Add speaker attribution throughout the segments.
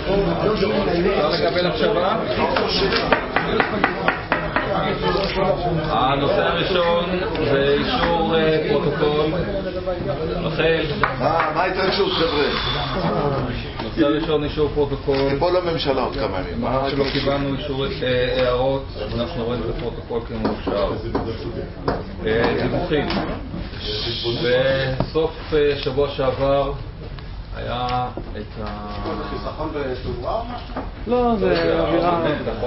Speaker 1: אפשר לקבל הקשבה? הנושא הראשון זה אישור פרוטוקול. רחל,
Speaker 2: מה ההתרגשות חבר'ה?
Speaker 1: הנושא הראשון אישור פרוטוקול.
Speaker 2: פה לממשלה עוד כמה ימים.
Speaker 1: מה שלא קיבלנו אישור הערות, אנחנו רואים את הפרוטוקול כמאושר. דיווחים. בסוף שבוע שעבר היה את
Speaker 2: חיסכון בתאורה או משהו?
Speaker 3: לא, זה אווירה.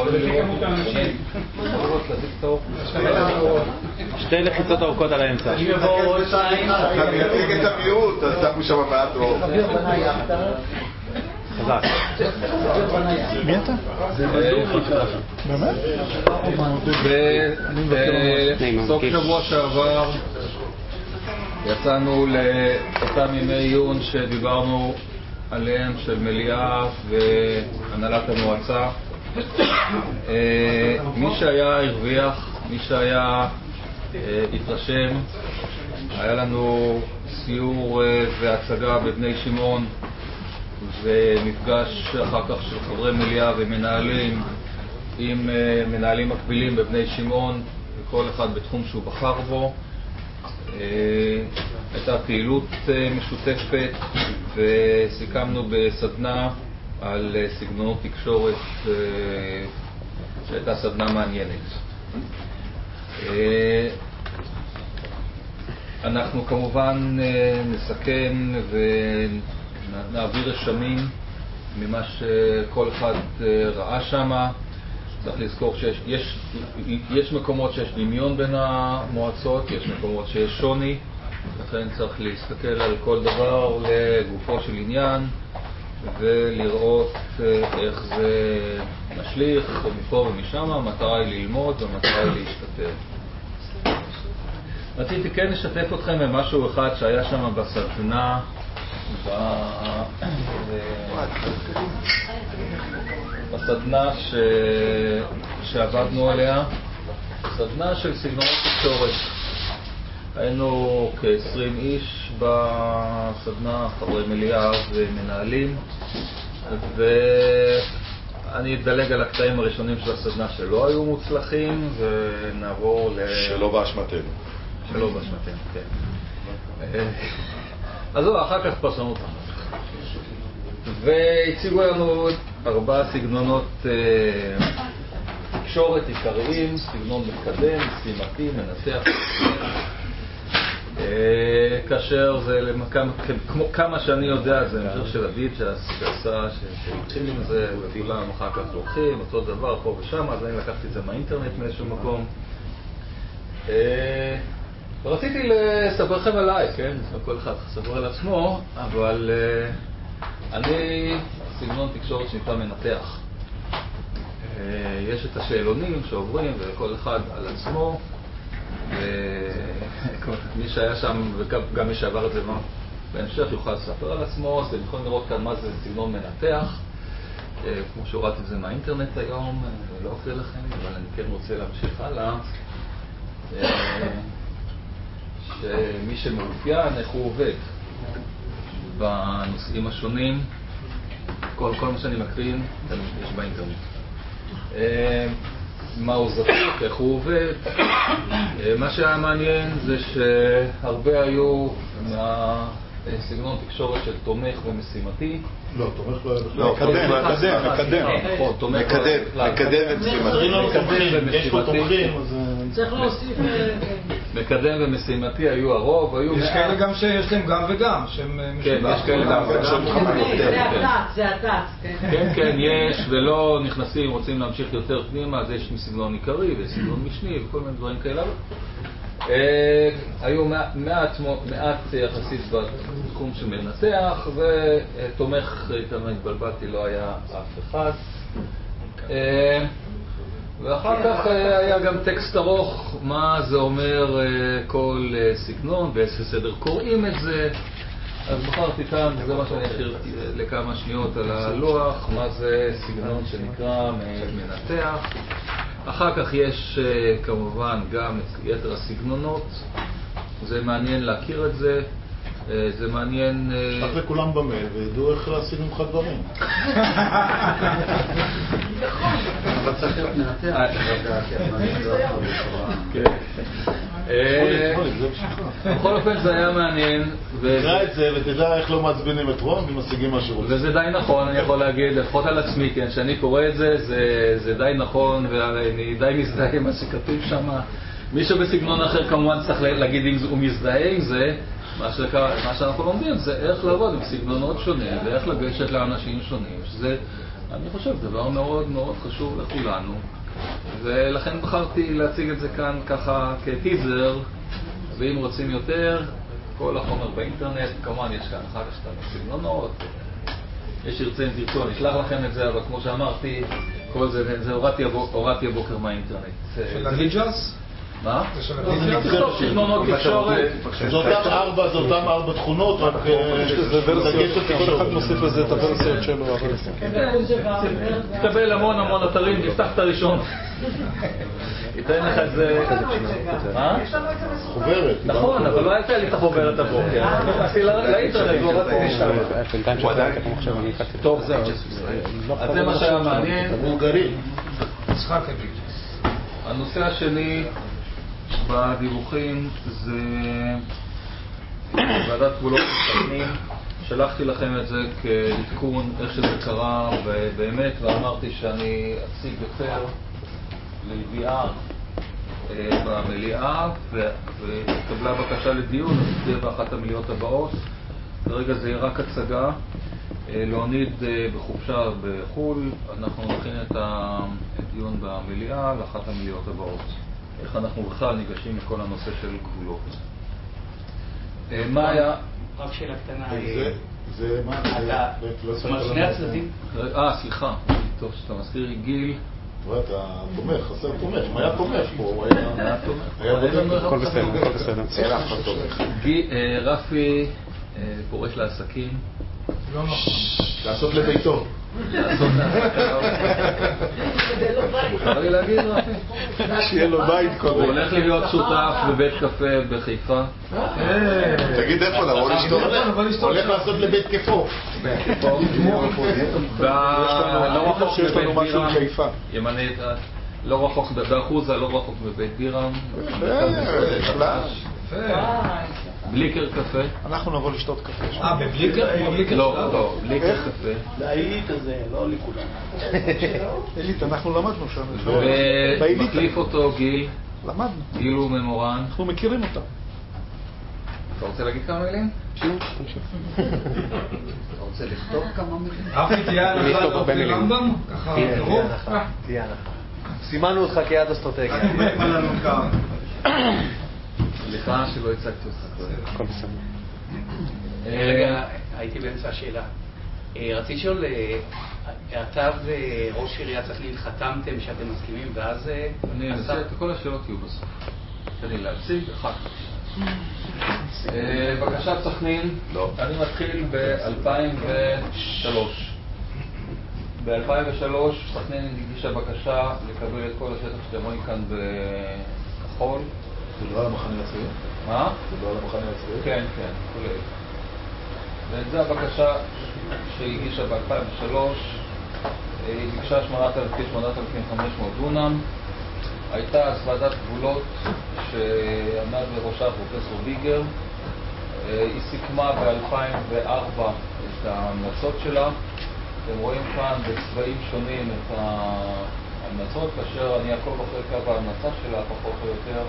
Speaker 3: שתי לחיצות ארוכות על האמצע.
Speaker 2: אתה מייצג את המיעוט, אז שמו שם מעט אור.
Speaker 3: חזק. מי אתה? באמת?
Speaker 1: בסוף שבוע שעבר יצאנו לאותם ימי עיון שדיברנו עליהם, של מליאה והנהלת המועצה. מי שהיה הרוויח, מי שהיה התרשם, היה לנו סיור והצגה בבני שמעון ומפגש אחר כך של חברי מליאה ומנהלים עם מנהלים מקבילים בבני שמעון, וכל אחד בתחום שהוא בחר בו. הייתה פעילות משותפת וסיכמנו בסדנה על סגנונות תקשורת שהייתה סדנה מעניינת. אנחנו כמובן נסכם ונעביר רשמים ממה שכל אחד ראה שמה. צריך לזכור שיש מקומות שיש דמיון בין המועצות, יש מקומות שיש שוני, לכן צריך להסתכל על כל דבר לגופו של עניין ולראות איך זה משליך מפה ומשם. המטרה היא ללמוד והמטרה היא להשתתף. רציתי כן לשתף אתכם במשהו אחד שהיה שם בסדנה בסדנה שעבדנו עליה, סדנה של סגנונות תקשורת. היינו כ-20 איש בסדנה, חברי מליאה ומנהלים, ואני אדלג על הקטעים הראשונים של הסדנה שלא היו מוצלחים ונעבור
Speaker 2: שלא באשמתנו.
Speaker 1: שלא באשמתנו, כן. אז זהו, אחר כך פרשנות. והציגו לנו 4 סגנונות תקשורת עיקריים: סגנון מקדם, משימתי, מנתח. כאשר זה כמה שאני יודע, זה מחיר של אביב שעשה, שהתחיל עם זה, וכולם אחר כך לוקחים אותו דבר פה ושם, אז אני לקחתי את זה מהאינטרנט מאיזשהו מקום. רציתי לספר לכם עליי, כן? כל אחד ספר על עצמו, אבל אני סגנון תקשורת שנקרא מנתח. יש את השאלונים שעוברים וכל אחד על עצמו, ומי שהיה שם וגם מי שעבר את זה בהמשך יוכל לספר על עצמו. אז אתם יכולים לראות כאן מה זה סגנון מנתח, כמו שהורדתי את זה מהאינטרנט היום, אני לא אקריא לכם, אבל אני כן רוצה להמשיך הלאה. שמי שמאופיין, איך הוא עובד בנושאים השונים, כל מה שאני מקרין יש באינטרנט. מה הוא זקוק, איך הוא עובד. מה שהיה מעניין זה שהרבה היו סגנון תקשורת של תומך ומשימתי.
Speaker 2: לא, תומך לא, מקדם ומשימתי.
Speaker 3: יש פה תומכים, אז
Speaker 4: צריך להוסיף.
Speaker 1: מקדם ומשימתי היו הרוב.
Speaker 5: יש כאלה גם שיש להם גם וגם.
Speaker 1: כן, יש כאלה גם וגם.
Speaker 4: זה התת.
Speaker 1: כן, יש, ולא נכנסים, רוצים להמשיך יותר פנימה, אז יש סגנון עיקרי וסגנון משני וכל מיני דברים כאלה. היו מעט יחסית בתחום של מנתח, ותומך, כמה התבלבלתי, לא היה אף אחד. ואחר כך היה גם טקסט ארוך, מה זה אומר כל סגנון, באיזה סדר קוראים את זה. אז בחרתי כאן, וזה מה שאני אשאיר לכמה שניות על הלוח, מה זה סגנון שנקרא מנתח. אחר כך יש כמובן גם את יתר הסגנונות, זה מעניין להכיר את זה. זה מעניין...
Speaker 2: שלח לכולם במייל וידעו איך להשיג ממך דברים.
Speaker 6: אבל צריך להיות מנתח.
Speaker 1: בכל אופן זה היה מעניין.
Speaker 2: תקרא את זה ותדע איך לא מעצבנים את רון ומשיגים מה שרוצים.
Speaker 1: וזה די נכון, אני יכול להגיד, לפחות על עצמי, כן, שאני קורא את זה, זה די נכון, ואני די מזדהה עם מה שכתוב שם. מישהו בסגנון אחר כמובן צריך להגיד אם הוא מזדהה עם זה. מה שאנחנו לומדים זה איך לעבוד עם סגנונות שונים ואיך לגשת לאנשים שונים, שזה, אני חושב, דבר מאוד מאוד חשוב לכולנו, ולכן בחרתי להציג את זה כאן ככה כטיזר, ואם רוצים יותר, כל החומר באינטרנט, כמובן יש כאן אחר כך שתיים סגנונות, יש שרצה אם תרצו, אני אשלח לכם את זה, אבל כמו שאמרתי, כל זה הורדתי הבוקר מהאינטרנט.
Speaker 5: של הניג'ס?
Speaker 1: מה?
Speaker 5: זה של הניג'ס?
Speaker 1: תכתוב סגנונות תקשורת.
Speaker 2: זה אותם ארבע תכונות, רק
Speaker 3: זה ורסיות, כל אחד מוסיף לזה את הוורסיות שלו.
Speaker 1: תקבל המון אתרים, תפתח את הראשון. ייתן לך את זה... מה?
Speaker 2: חוברת.
Speaker 1: נכון, אבל לא הייתה לי את החוברת הבוקר. נכנסתי לאינטרנט, לא רציתי שם. טוב, זהו. אז זה מה שהיה מעניין.
Speaker 2: בולגרי.
Speaker 5: יצחק הניג'ס.
Speaker 1: הנושא השני בדיווחים זה ועדת גבולות מסכנים. שלחתי לכם את זה כעדכון איך שזה קרה באמת, ואמרתי שאני אציג יותר לידיעה במליאה, והתקבלה בקשה לדיון, אז תהיה באחת המליאות הבאות. כרגע זה רק הצגה. להוניד בחופשה בחול, אנחנו נכין את הדיון במליאה לאחת המליאות הבאות. איך אנחנו בכלל ניגשים לכל הנושא של גבולות. מה היה?
Speaker 7: רק שאלה קטנה.
Speaker 2: זה מה?
Speaker 7: זאת אומרת, שני הצדדים?
Speaker 1: סליחה. טוב שאתה מזכיר לי, גיל.
Speaker 2: אתה תומך, חסר תומך. אם היה תומך פה, הוא היה בודק.
Speaker 3: הכל בסדר, הכל בסדר.
Speaker 2: אין אף אחד תומך.
Speaker 1: רפי פורש לעסקים.
Speaker 5: לא נכון.
Speaker 2: לעשות לביתו.
Speaker 1: מותר לי להגיד, רפי?
Speaker 3: שיהיה לו בית
Speaker 1: הוא
Speaker 3: קודם.
Speaker 1: הולך להיות שותף בבית קפה בחיפה.
Speaker 2: תגיד איפה, לבוא לשתות? הולך לעשות לבית כיפו.
Speaker 1: לא רחוק
Speaker 3: שיש לנו
Speaker 1: מבית
Speaker 3: משהו
Speaker 1: בירם.
Speaker 3: בחיפה.
Speaker 1: ימנה את ה... לא רחוק, באחוזה, לא רחוק מבית בירם. בליקר קפה.
Speaker 3: אנחנו נבוא לשתות קפה.
Speaker 5: בבליקר?
Speaker 1: לא, בליקר קפה.
Speaker 7: להעיט הזה, לא לכולם.
Speaker 3: אלית, אנחנו למדנו שם.
Speaker 1: ומחליף אותו גיל.
Speaker 3: למדנו.
Speaker 1: גיל הוא ממורן.
Speaker 3: אנחנו מכירים אותם.
Speaker 1: אתה רוצה להגיד כמה מילים?
Speaker 3: תמשיך.
Speaker 6: אתה רוצה לכתוב כמה מילים?
Speaker 5: רפי תהיה הלכה לאופי רמב"ם? ככה תראו?
Speaker 3: תהיה הלכה. סימנו אותך כיד אסטרטגיה.
Speaker 1: סליחה שלא הצגתי אותך.
Speaker 3: הכל בסדר.
Speaker 7: רגע, הייתי באמצע השאלה. רציתי לשאול, אתה וראש עיריית סכנין חתמתם שאתם מסכימים, ואז...
Speaker 1: אני אנסה את כל השאלות יהיו בסוף. תן לי להציג, אחת. בקשת סכנין, אני מתחיל ב-2003. ב-2003 סכנין הגישה בקשה לקבל את כל השטח שאתם רואים כאן בכחול.
Speaker 2: זה לא על המחנה הצבאי?
Speaker 1: מה?
Speaker 2: זה לא על המחנה הצבאי?
Speaker 1: כן, כולל. וזו הבקשה שהיא הגישה ב-2003. היא ביקשה 8,500 דונם. הייתה אז ועדת גבולות שעמד בראשה פרופסור ביגר. היא סיכמה ב-2004 את ההמלצות שלה. אתם רואים כאן בצבעים שונים את ההמלצות, כאשר אני אעקוב אחרי קו ההמלצה שלה פחות או יותר.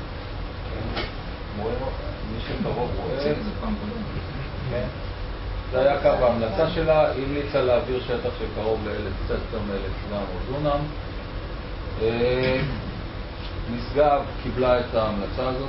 Speaker 1: מי שקרוב רואה. כן. זה היה קו ההמלצה שלה, היא המליצה להעביר שטח של קרוב קצת יותר מ-1,700 דונם. משגב קיבלה את ההמלצה הזאת,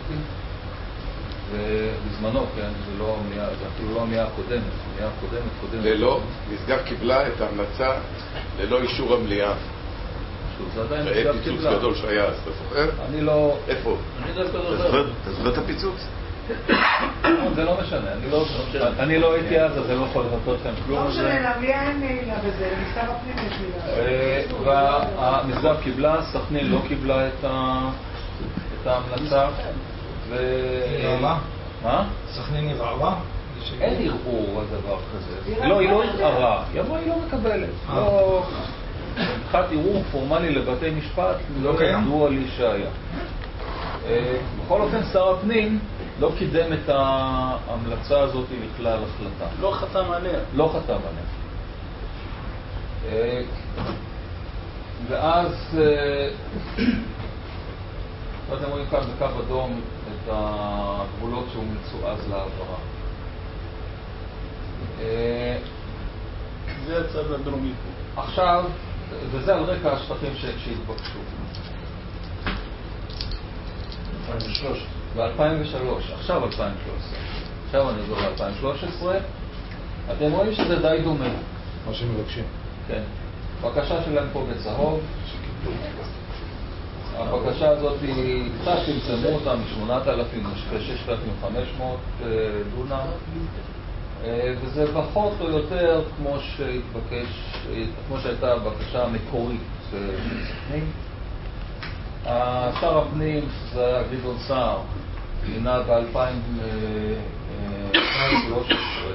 Speaker 1: ובזמנו, כן, זה אפילו לא המאה הקודמת, המאה הקודמת.
Speaker 8: ללא, משגב קיבלה את ההמלצה ללא אישור המליאה.
Speaker 1: זה עדיין
Speaker 8: היה
Speaker 1: משגב
Speaker 8: פיצוץ
Speaker 1: קיבלה.
Speaker 8: גדול שהיה אז, אתה זוכר?
Speaker 1: אני לא...
Speaker 8: איפה?
Speaker 1: אני דווקא זוכר.
Speaker 8: אתה זוכר את הפיצוץ?
Speaker 1: זה לא משנה, אני לא הייתי אז, אז אני לא יכול לבטא לכם כלום.
Speaker 4: לא משנה, למליאה אין מילה בזה, למשרד הפנים יש מילה.
Speaker 1: והמשגב קיבלה, סכנין לא קיבלה את ההמלצה.
Speaker 5: נראה רע?
Speaker 1: מה?
Speaker 5: סכנין נראה רע?
Speaker 1: אין ערעור על דבר כזה. לא, היא לא ערערה. היא אמרה, היא לא מקבלת. מבחינת ערעור פורמלי לבתי משפט, לא ידוע לי שהיה. בכל אופן, שר הפנים לא קידם את ההמלצה הזאת לכלל החלטה.
Speaker 3: לא חתם עליה.
Speaker 1: לא חתם עליה. ואז, אתם רואים כאן בקו אדום את הגבולות שהומלצו אז לעברה.
Speaker 3: זה הצד הדרומי פה.
Speaker 1: עכשיו, וזה על רקע השטחים שהתבקשו. 2003, עכשיו 2013. עכשיו אני עובר ל-2013. אתם רואים שזה די דומה.
Speaker 3: מה שמבקשים.
Speaker 1: כן. הבקשה שלהם פה בצהוב. הבקשה הזאת היא קצת צמצמו אותה מ-8,000 ל-6,500 דונם. וזה פחות או יותר כמו שהתבקש, כמו שהייתה הבקשה המקורית של סכנין. שר הפנים, זה היה גדעון סער, מינה ב-2013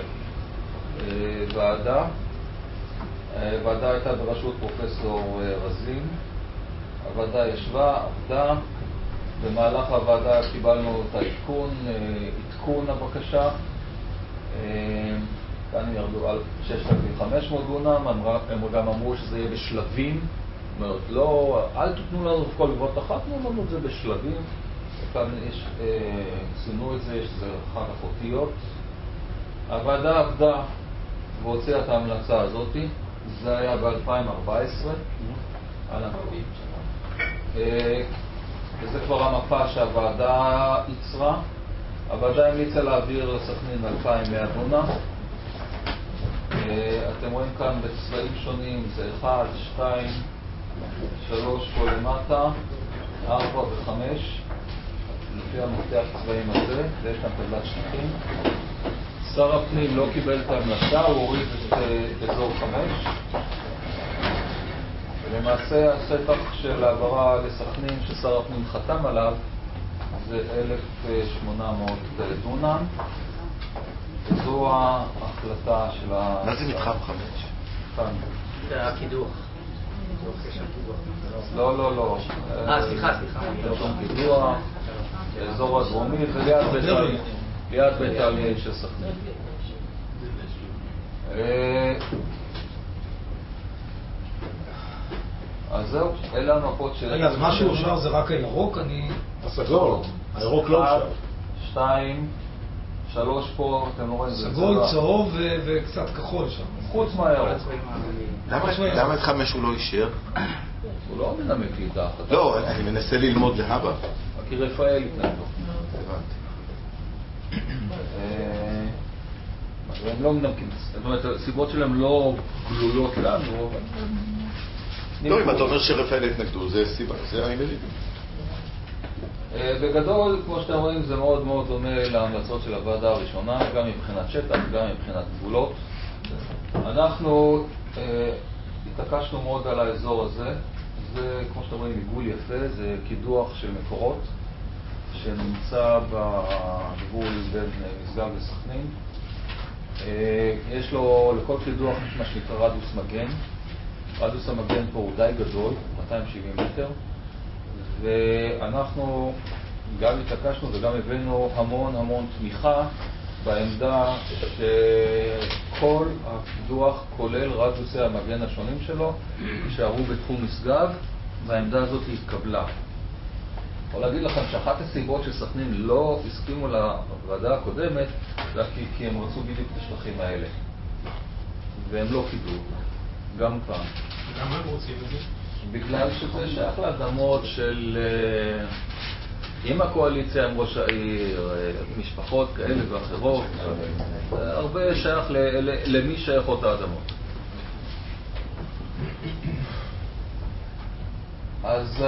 Speaker 1: ועדה. הוועדה הייתה בראשות פרופסור רזין. הוועדה ישבה, עבדה. במהלך הוועדה קיבלנו את עדכון הבקשה. כאן הם ירדו על 6,500 דונם, הם גם אמרו שזה יהיה בשלבים. זאת אומרת, לא, אל תתנו לנו כל גבות אחת, תנו לנו את זה בשלבים. כאן ציינו את זה, יש זה אחר כך אותיות. הוועדה עבדה והוציאה את ההמלצה הזאת. זה היה ב-2014. וזה כבר המפה שהוועדה ייצרה. הוועדה המליצה להעביר לסכנין 2,100 דונם. אתם רואים כאן בצבעים שונים, זה 1, 2, 3 פה למטה, 4 ו-5, לפי המפתח צבעים הזה, ויש כאן טבלת שטחים. שר הפנים לא קיבל את ההמלצה, הוא הוריד את אזור 5. ולמעשה השטח של העברה לסכנין ששר הפנים חתם עליו זה 1,800 דונם. וזו ההחלטה של
Speaker 8: מה זה מתחם 5?
Speaker 1: כאן.
Speaker 7: זה הקידוח.
Speaker 1: לא.
Speaker 7: סליחה.
Speaker 1: שום קידוח, האזור הדרומי, וליד בית העלייה של סכנין. אז זהו, אלה המפות של...
Speaker 5: רגע, אז מה שאושר זה רק הירוק?
Speaker 2: הסגול, הירוק לא אושר.
Speaker 1: 2, 3 פה, אתם לא רואים את זה.
Speaker 5: סגול, צהוב וקצת כחול שם.
Speaker 1: חוץ מהירוק.
Speaker 8: למה את 5 הוא לא אישר?
Speaker 1: הוא לא מנמק לי את ההחלטה.
Speaker 8: לא, אני מנסה ללמוד להבא.
Speaker 1: כי רפאל התנגדו. הם לא מנמקים. זאת אומרת, הסיבות שלהם לא גלויות לנו, אבל...
Speaker 8: לא, אם אתה אומר שרפאל התנגדו, זה סיבה, זה אני מבין.
Speaker 1: בגדול, כמו שאתם רואים, זה מאוד מאוד דומה להמלצות של הוועדה הראשונה, גם מבחינת שטח, גם מבחינת גבולות. אנחנו התעקשנו מאוד על האזור הזה. זה, כמו שאתם רואים, עיגול יפה, זה קידוח של מקורות, שנמצא בגבול בין משגב לסכנין. יש לו, לכל קידוח, מה שנקרא רדיוס מגן. רדיוס המגן פה הוא די גדול, 270 מטר, ואנחנו גם התעקשנו וגם הבאנו המון תמיכה בעמדה שכל הקידוח, כולל רדיוסי המגן השונים שלו, יישארו בתחום משגב, והעמדה הזאת התקבלה. יכול להגיד לכם שאחת הסיבות שסכנין לא הסכימו לוועדה הקודמת, זה כי הם רצו בדיוק את השטחים האלה, והם לא קיבלו. גם כאן.
Speaker 5: למה הם רוצים את זה?
Speaker 1: בגלל שזה שייך לאדמות של... עם הקואליציה, עם ראש העיר, משפחות כאלה ואחרות, הרבה שייך למי שייך אותה אדמות. אז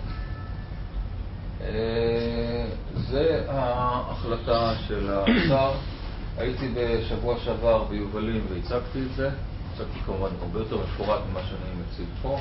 Speaker 1: זה ההחלטה של השר. הייתי בשבוע שעבר ביובלים והצגתי את זה. הצגתי כמובן הרבה יותר מפורט ממה שאני מציג פה.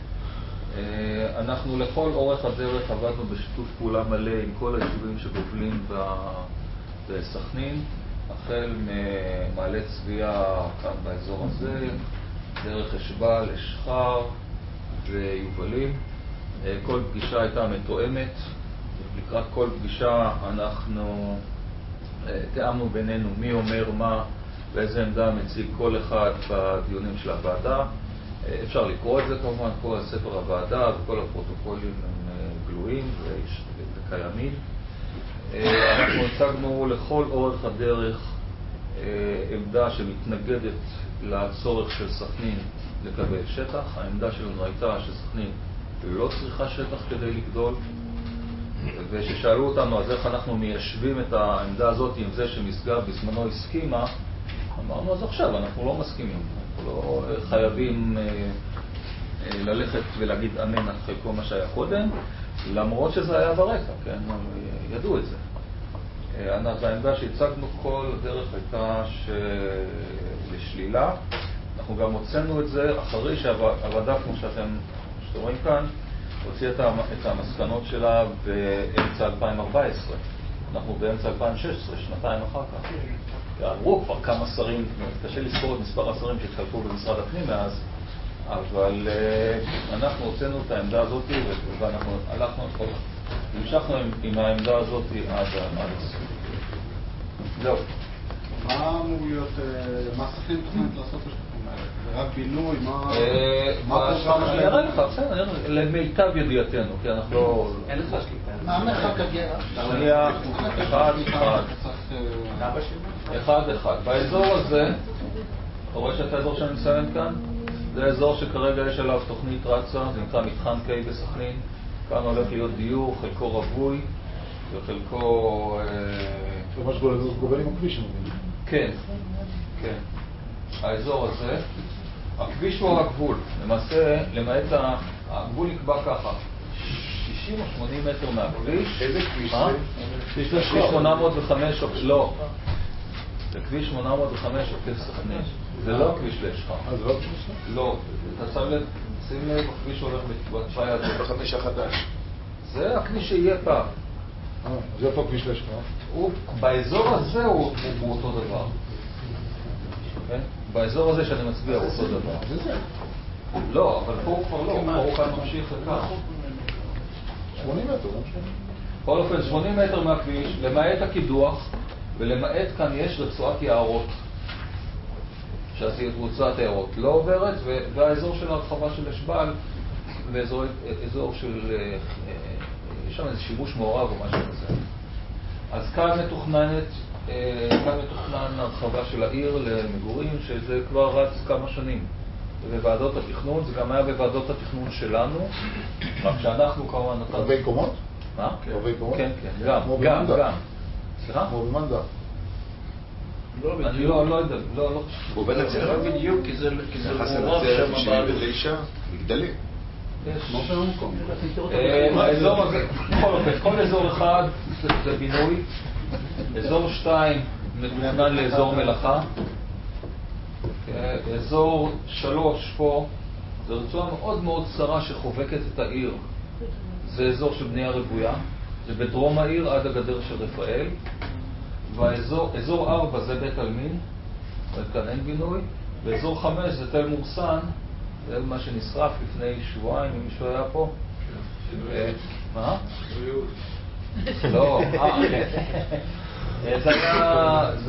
Speaker 1: אנחנו לכל אורך הדרך עבדנו בשיתוף פעולה מלא עם כל היישובים שגובלים בסכנין. החל ממעלה צביה כאן באזור הזה, דרך אשבל, אשחר ויובלים. כל פגישה הייתה מתואמת. לקראת כל פגישה אנחנו תיאמנו בינינו מי אומר מה ואיזה עמדה מציג כל אחד בדיונים של הוועדה. אפשר לקרוא את זה כמובן, כל ספר הוועדה וכל הפרוטוקולים הם גלויים וקיימים. אנחנו הצגנו לכל אורך הדרך עמדה שמתנגדת לצורך של סכנין לקבל שטח. העמדה שלנו הייתה שסכנין לא צריכה שטח כדי לגדול, וששאלו אותנו אז איך אנחנו מיישבים את העמדה הזאת עם זה שמשגב בזמנו הסכימה, אמרנו אז עכשיו אנחנו לא מסכימים, אנחנו לא חייבים ללכת ולהגיד אמן אחרי כל מה שהיה קודם, למרות שזה היה ברקע, כן? ידעו את זה. העמדה שהצגנו כל דרך הייתה לשלילה. אנחנו גם הוצאנו את זה אחרי שהוועדה, כמו שאתם רואים כאן, הוציאה את המסקנות שלה באמצע 2014. אנחנו באמצע 2016, שנתיים אחר כך. עברו כבר כמה שרים, קשה לזכור את מספר השרים שהתחלפו במשרד הפנים מאז, אבל אנחנו הוצאנו את העמדה הזאת ואנחנו הלכנו, המשכנו עם העמדה הזאת עד הסוף. זהו.
Speaker 2: מה אמור להיות, מה סכנין תוכנית לעשות בשטחים האלה? זה רק בינוי, מה הפרוגרמה שלהם?
Speaker 1: אני אראה לך, בסדר, למיטב ידיעתנו, כי אנחנו לא...
Speaker 7: אין לך שליטה.
Speaker 6: מה המרחק הגרע?
Speaker 1: שנייה, אחד. באזור הזה, אתה רואה שאת האזור שאני מסיים כאן? זה האזור שכרגע יש עליו תוכנית רצה, זה נקרא מתחם K בסכנין. כאן הולך להיות דיור, חלקו רווי וחלקו...
Speaker 2: ממש גובל עם הכביש,
Speaker 1: כן. האזור הזה, הכביש הוא הגבול. למעשה, למעט הגבול נקבע ככה, 60 או 80 מטר מהכביש.
Speaker 8: איזה כביש זה?
Speaker 1: כביש 805, לא. זה כביש 805 עוקף סכנין. זה לא כביש לאשחר.
Speaker 2: אז לא כביש?
Speaker 1: לא. אתה שים לב, הכביש הולך בתוואי הזה.
Speaker 8: בכביש החדש.
Speaker 1: זה הכביש שיהיה פעם.
Speaker 2: זה אותו כביש לאשחר.
Speaker 1: באזור הזה הוא אותו דבר. באזור הזה שאני מצביע הוא אותו דבר.
Speaker 2: זה זה.
Speaker 1: לא, אבל פה הוא כבר לא, פה הוא כאן ממשיך לכך.
Speaker 2: 80 מטר, לא משנה.
Speaker 1: בכל אופן, 80 מטר מהכביש, למעט הקידוח, ולמעט כאן יש רצועת יערות. שעשית רצועת יערות לא עוברת, והאזור של הרחבה של אשבל, ואזור של... יש שם איזה שימוש מעורב או משהו כזה. אז כאן מתוכנן הרחבה של העיר למגורים, שזה כבר רץ כמה שנים. בוועדות התכנון, זה גם היה בוועדות התכנון שלנו, רק שאנחנו כמובן נתנו...
Speaker 2: רבי קומות?
Speaker 1: מה?
Speaker 2: רבי קומות?
Speaker 1: כן, גם. סליחה?
Speaker 2: כמו במנדה.
Speaker 1: אני לא יודע, לא חושב.
Speaker 8: הוא בן אצל
Speaker 6: לא בדיוק, כי זה
Speaker 8: מעורב שם ב-9 מגדלים.
Speaker 6: כמו במקום.
Speaker 1: האזור הזה, כל אזור אחד זה בינוי, אזור 2 מתוכנן לאזור מלאכה, אזור 3 פה זה רצועה מאוד מאוד צרה שחובקת את העיר, זה אזור של בנייה רוויה, זה בדרום העיר עד הגדר של רפאל, ואזור 4 זה בית אלמין, כאן אין בינוי, ואזור 5 זה תל מורסן, זה מה שנשרף לפני שבועיים, אם מישהו היה פה. מה? לא, זה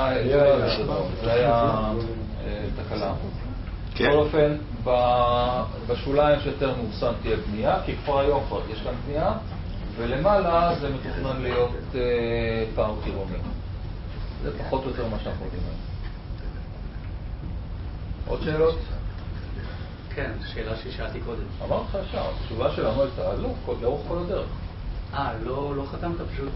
Speaker 1: היה תקלה. בכל אופן, בשוליים של תל מורסן תהיה בנייה, כי כבר היום יש כאן בנייה, ולמעלה זה מתוכנן להיות פארק עירוני. זה פחות או יותר מה שאנחנו יודעים היום. עוד שאלות?
Speaker 7: כן, שאלה ששאלתי קודם.
Speaker 1: אמרת לך ישר, התשובה שלנו הייתה לא, לאורך כל הדרך.
Speaker 7: לא חתמת פשוט...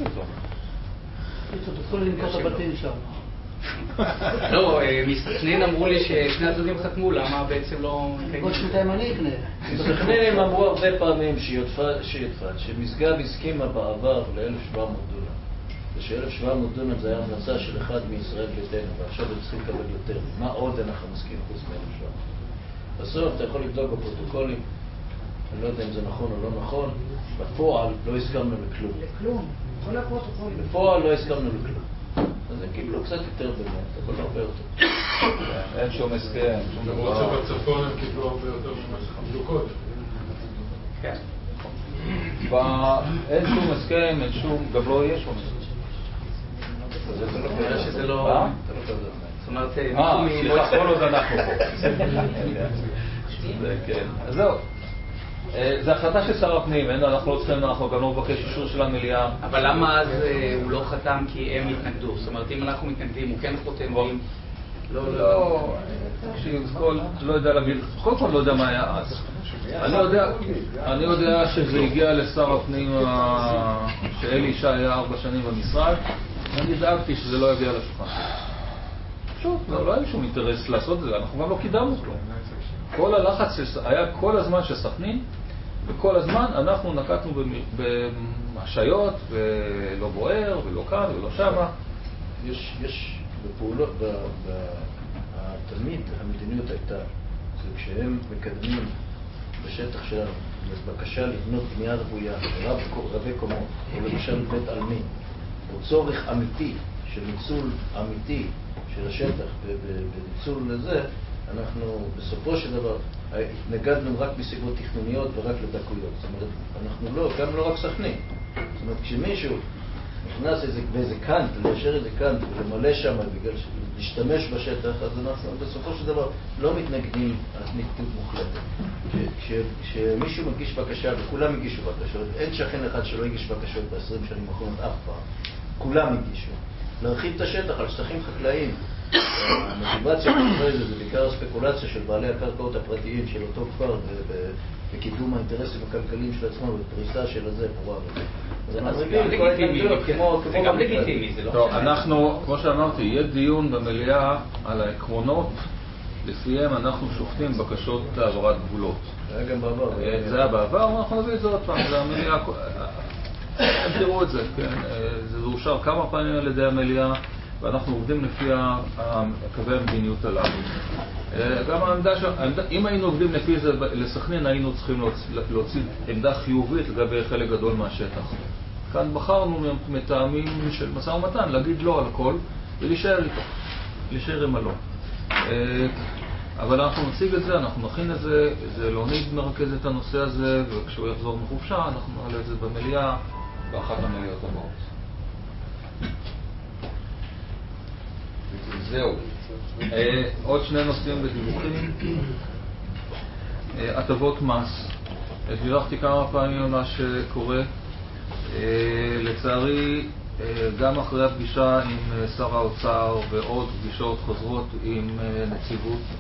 Speaker 6: תתחילו למכור את הבתים שם.
Speaker 7: לא, מסכנין אמרו לי ששני הצדדים חתמו, למה בעצם לא...
Speaker 6: עוד שנתיים אני אקנה.
Speaker 9: בסכנין הם אמרו הרבה פעמים שמשגב הסכימה בעבר ל-1,700 דונם. וש-1,700 דונם זה היה המלצה של אחד מישראל ביתנו, ועכשיו הם צריכים לקבל יותר. מה עוד אנחנו מסכים חוץ מ-1,700? בסוף אתה יכול לבדוק בפרוטוקולים, אני לא יודע אם זה נכון או לא נכון, בפועל לא הסכמנו לכלום.
Speaker 4: לכלום, כל הפרוטוקולים.
Speaker 9: בפועל לא הסכמנו לכלום. אז זה קיבלו קצת יותר באמת, אבל לא הרבה יותר.
Speaker 1: אין שום הסכם, שום דבר.
Speaker 5: למרות שבצפון הם קיבלו הרבה יותר ממה שקיבלו קודם.
Speaker 7: כן.
Speaker 1: אין שום הסכם, אין שום, גם לא יהיה שום הסכם.
Speaker 7: נראה שזה לא... זאת אומרת,
Speaker 1: סליחה, כל עוד אנחנו פה. אז זהו. זו החלטה של שר הפנים, אנחנו לא צריכים, אנחנו גם לא מבקש אישור של המליאה.
Speaker 7: אבל למה אז הוא לא חתם כי הם התנגדו? זאת אומרת, אם אנחנו מתנגדים, הוא כן חותם, ואם...
Speaker 1: לא, תקשיב, לא יודע להגיד, קודם כל לא יודע מה היה אז. אני יודע שזה הגיע לשר הפנים, שאלי ישי היה 4 שנים במשרד, ואני דאגתי שזה לא יגיע לשולחן. פשוט, לא היה שום אינטרס לעשות את זה, אנחנו גם לא קידמנו כלום. כל הלחץ היה כל הזמן שסכנין, וכל הזמן אנחנו נקטנו במשאיות, ולא בוער, ולא כאן, ולא שמה.
Speaker 9: יש בפעולות, תמיד המדיניות הייתה, כשהם מקדמים בשטח שלנו, בבקשה לבנות בנייה רוויה, רבי קומות, או למשל בית עלמין, או צורך אמיתי, של ניצול אמיתי של השטח בניצול לזה, אנחנו בסופו של דבר התנגדנו רק מסיבות תכנוניות ורק לדקויות. זאת אומרת, אנחנו לא, גם לא רק סכנין. זאת אומרת, כשמישהו נכנס באיזה קאנט, ליישר איזה קאנט ולמלא שם בגלל להשתמש בשטח, אז אנחנו בסופו של דבר לא מתנגדים על התנגדות מוחלטת. כשמישהו מגיש בקשה, וכולם הגישו בקשות, אין שכן אחד שלא הגיש בקשות ב-20 שנים האחרונות אף פעם. כולם הגישו. להרחיב את השטח על שטחים חקלאיים. המוטיבציה אחרי זה בעיקר הספקולציה של בעלי הקרקעות הפרטיים של אותו כפר וקידום האינטרסים הכלכליים של עצמם ופריסה של הזה פורה.
Speaker 7: זה גם לגיטימי, זה לא...
Speaker 1: טוב, אנחנו, כמו שאמרתי, יהיה דיון במליאה על העקרונות לפיהם אנחנו שופטים בקשות העברת גבולות.
Speaker 9: זה היה גם בעבר.
Speaker 1: זה היה בעבר, אנחנו נביא את זה עוד פעם למליאה. הם תראו את זה, כן. זה אושר כמה פעמים על ידי המליאה, ואנחנו עובדים לפי קווי המדיניות הללו. גם אם היינו עובדים לפי זה לסכנין, היינו צריכים להוציא עמדה חיובית לגבי חלק גדול מהשטח. כאן בחרנו מטעמים של משא ומתן, להגיד לא על הכל ולהישאר איתו, להישאר עם הלא. אבל אנחנו נציג את זה, אנחנו נכין את זה, זה להוניד מרכז את הנושא הזה, וכשהוא יחזור מחופשה, אנחנו נעלה את זה במליאה, באחת המליאות הבאות. זהו. עוד 2 נושאים בדיווחים. הטבות מס. דיווחתי כמה פעמים על מה שקורה. לצערי, גם אחרי הפגישה עם שר האוצר ועוד פגישות חוזרות עם נציבות,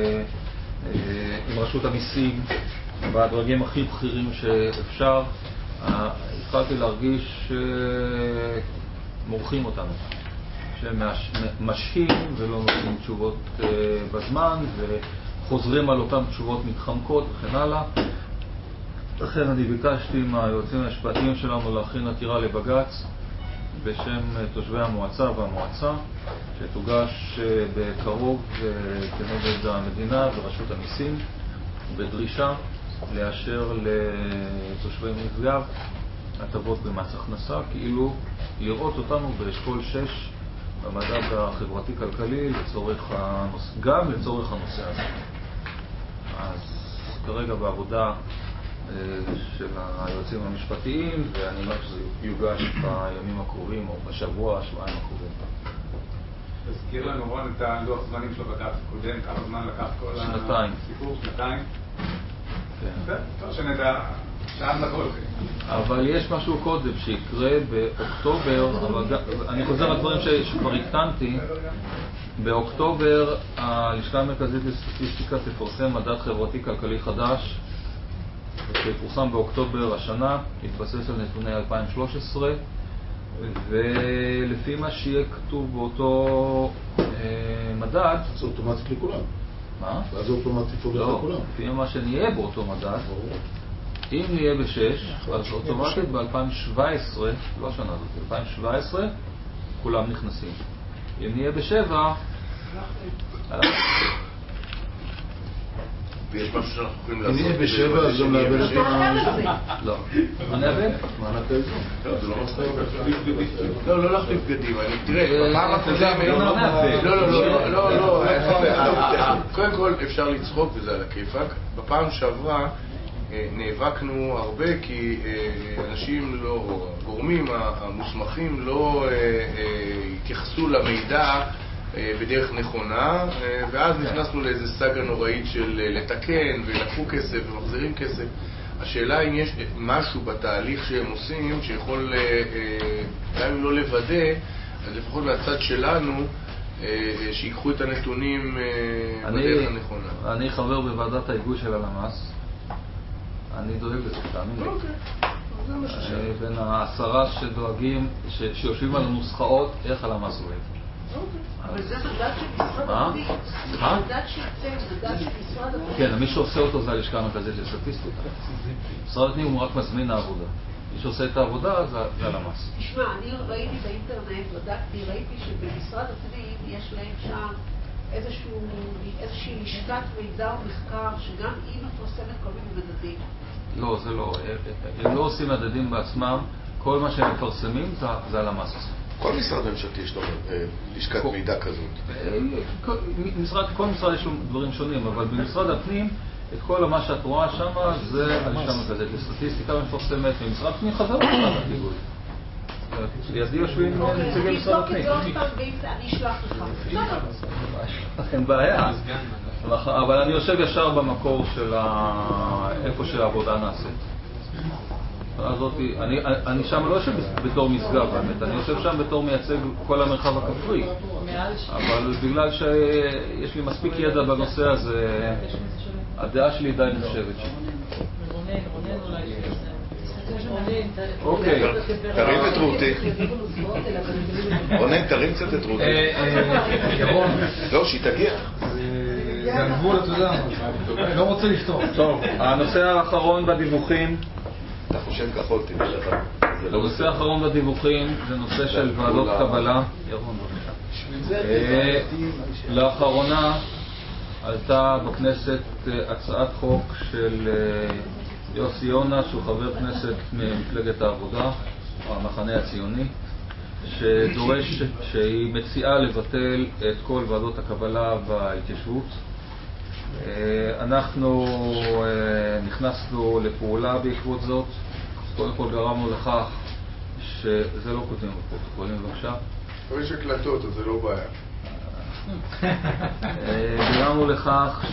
Speaker 1: עם רשות המיסים, בדרגים הכי בכירים שאפשר, התחלתי להרגיש שמורחים אותנו. שמשהים ולא נותנים תשובות בזמן וחוזרים על אותן תשובות מתחמקות וכן הלאה. לכן אני ביקשתי מהיועצים המשפטיים שלנו להכין עתירה לבג"ץ בשם תושבי המועצה והמועצה שתוגש בקרוב כנגד המדינה ורשות המיסים בדרישה לאשר לתושבי משגב הטבות במס הכנסה, כאילו לראות אותנו באשכול 6 במדד החברתי-כלכלי גם לצורך הנושא הזה. אז כרגע בעבודה של היועצים המשפטיים, ואני אומר שזה יוגש בימים הקרובים או בשבוע, שבועיים הקרובים.
Speaker 2: תזכיר לנו רון את הלוח זמנים של הבג"ץ הקודם, כמה זמן לקח כל הסיפור? 2 כן. טוב שנדע שעד לכל זה.
Speaker 1: אבל יש משהו קודם שיקרה באוקטובר, אני חוזר על דברים שכבר הקטנתי. באוקטובר הלשכה המרכזית לסטטיסטיקה תפרסם מדד חברתי-כלכלי חדש שיפורסם באוקטובר השנה, יתבסס על נתוני 2013, ולפי מה שיהיה כתוב באותו מדד
Speaker 3: זה אוטומטית לכולם.
Speaker 1: מה?
Speaker 3: זה אוטומטית לכולם.
Speaker 1: לא, לפי מה שנהיה באותו מדד, אם נהיה ב6, אז אוטומטית ב-2017, לא השנה הזאת, 2017, כולם נכנסים. אם נהיה ב7,
Speaker 10: יש משהו שאנחנו יכולים לעשות.
Speaker 3: אם יהיה בשבע, אז גם להבין את
Speaker 1: לא. אני אבין?
Speaker 3: מענק האיזון.
Speaker 10: לא, זה לא מצחיק. לא להחליף בגדים. תראה, בפעם הקודמת... לא. קודם כל אפשר לצחוק וזה על הכיפק. בפעם שעברה נאבקנו הרבה כי אנשים לא, גורמים המוסמכים לא התייחסו למידע בדרך נכונה, ואז נכנסנו לאיזה סגה נוראית של לתקן ולקחו כסף ומחזירים כסף. השאלה אם יש משהו בתהליך שהם עושים שיכול גם אם לא לוודא, אז לפחות מהצד שלנו שיקחו את הנתונים בדרך הנכונה.
Speaker 1: אני חבר בוועדת ההיגוי של הלמ"ס, אני דואג לזה, תאמין לי. בין 10 שדואגים, שיושבים על הנוסחאות איך הלמ"ס עובד.
Speaker 4: אבל זה מדד של משרד הפנים. מדד שיצא, מדד של משרד הפנים.
Speaker 1: כן, מי שעושה אותו זה הלשכה המרכזית לסטטיסטיקה. משרד הפנים הוא רק מזמין העבודה. מי שעושה את העבודה זה הלמ"ס.
Speaker 4: תשמע, אני ראיתי באינטרנט, בדקתי, ראיתי שבמשרד הפנים יש להם שם איזושהי לשכת מידע ומחקר שגם היא מפרסמת כל מיני מדדים.
Speaker 1: לא, זה לא. הם לא עושים מדדים בעצמם. כל מה שהם מפרסמים זה הלמ"ס עושה.
Speaker 8: כל משרד ממשלתי יש לו לשכת מידע כזאת.
Speaker 1: כל משרד יש לו דברים שונים, אבל במשרד הפנים, את כל מה שאת רואה שם, זה הלשכה המרכזית לסטטיסטיקה מפרסמת, ומשרד הפנים חזר למשרד ההיגוי. לידי יושבים נציגי משרד הפנים.
Speaker 4: אני אשלח לך.
Speaker 1: אין בעיה. אבל אני יושב ישר במקור של איפה שהעבודה נעשית. אני שם לא יושב בתור מסגב, באמת, אני יושב שם בתור מייצג כל המרחב הכפרי, אבל בגלל שיש לי מספיק ידע בנושא הזה, הדעה שלי די נחשבת שם.
Speaker 8: אוקיי, תרים את רותי. רונן, תרים קצת את רותי.
Speaker 1: ירון.
Speaker 8: לא, שהיא תגיע.
Speaker 3: זה הגבול, אתה יודע, לא רוצה לפתור.
Speaker 1: טוב, הנושא האחרון בדיווחים,
Speaker 8: אתה חושב כחול, תדע לך.
Speaker 1: הנושא האחרון בדיווחים זה נושא של ועדות קבלה. לאחרונה עלתה בכנסת הצעת חוק של יוסי יונה, שהוא חבר כנסת ממפלגת העבודה, או המחנה הציוני, שדורש, שהיא מציעה לבטל את כל ועדות הקבלה בהתיישבות. אנחנו נכנסנו לפעולה בעקבות זאת. קודם כל גרמנו לכך שזה לא כותבים בפרוטוקולים, בבקשה.
Speaker 10: יש הקלטות, אז זה לא בעיה.
Speaker 1: גרמנו לכך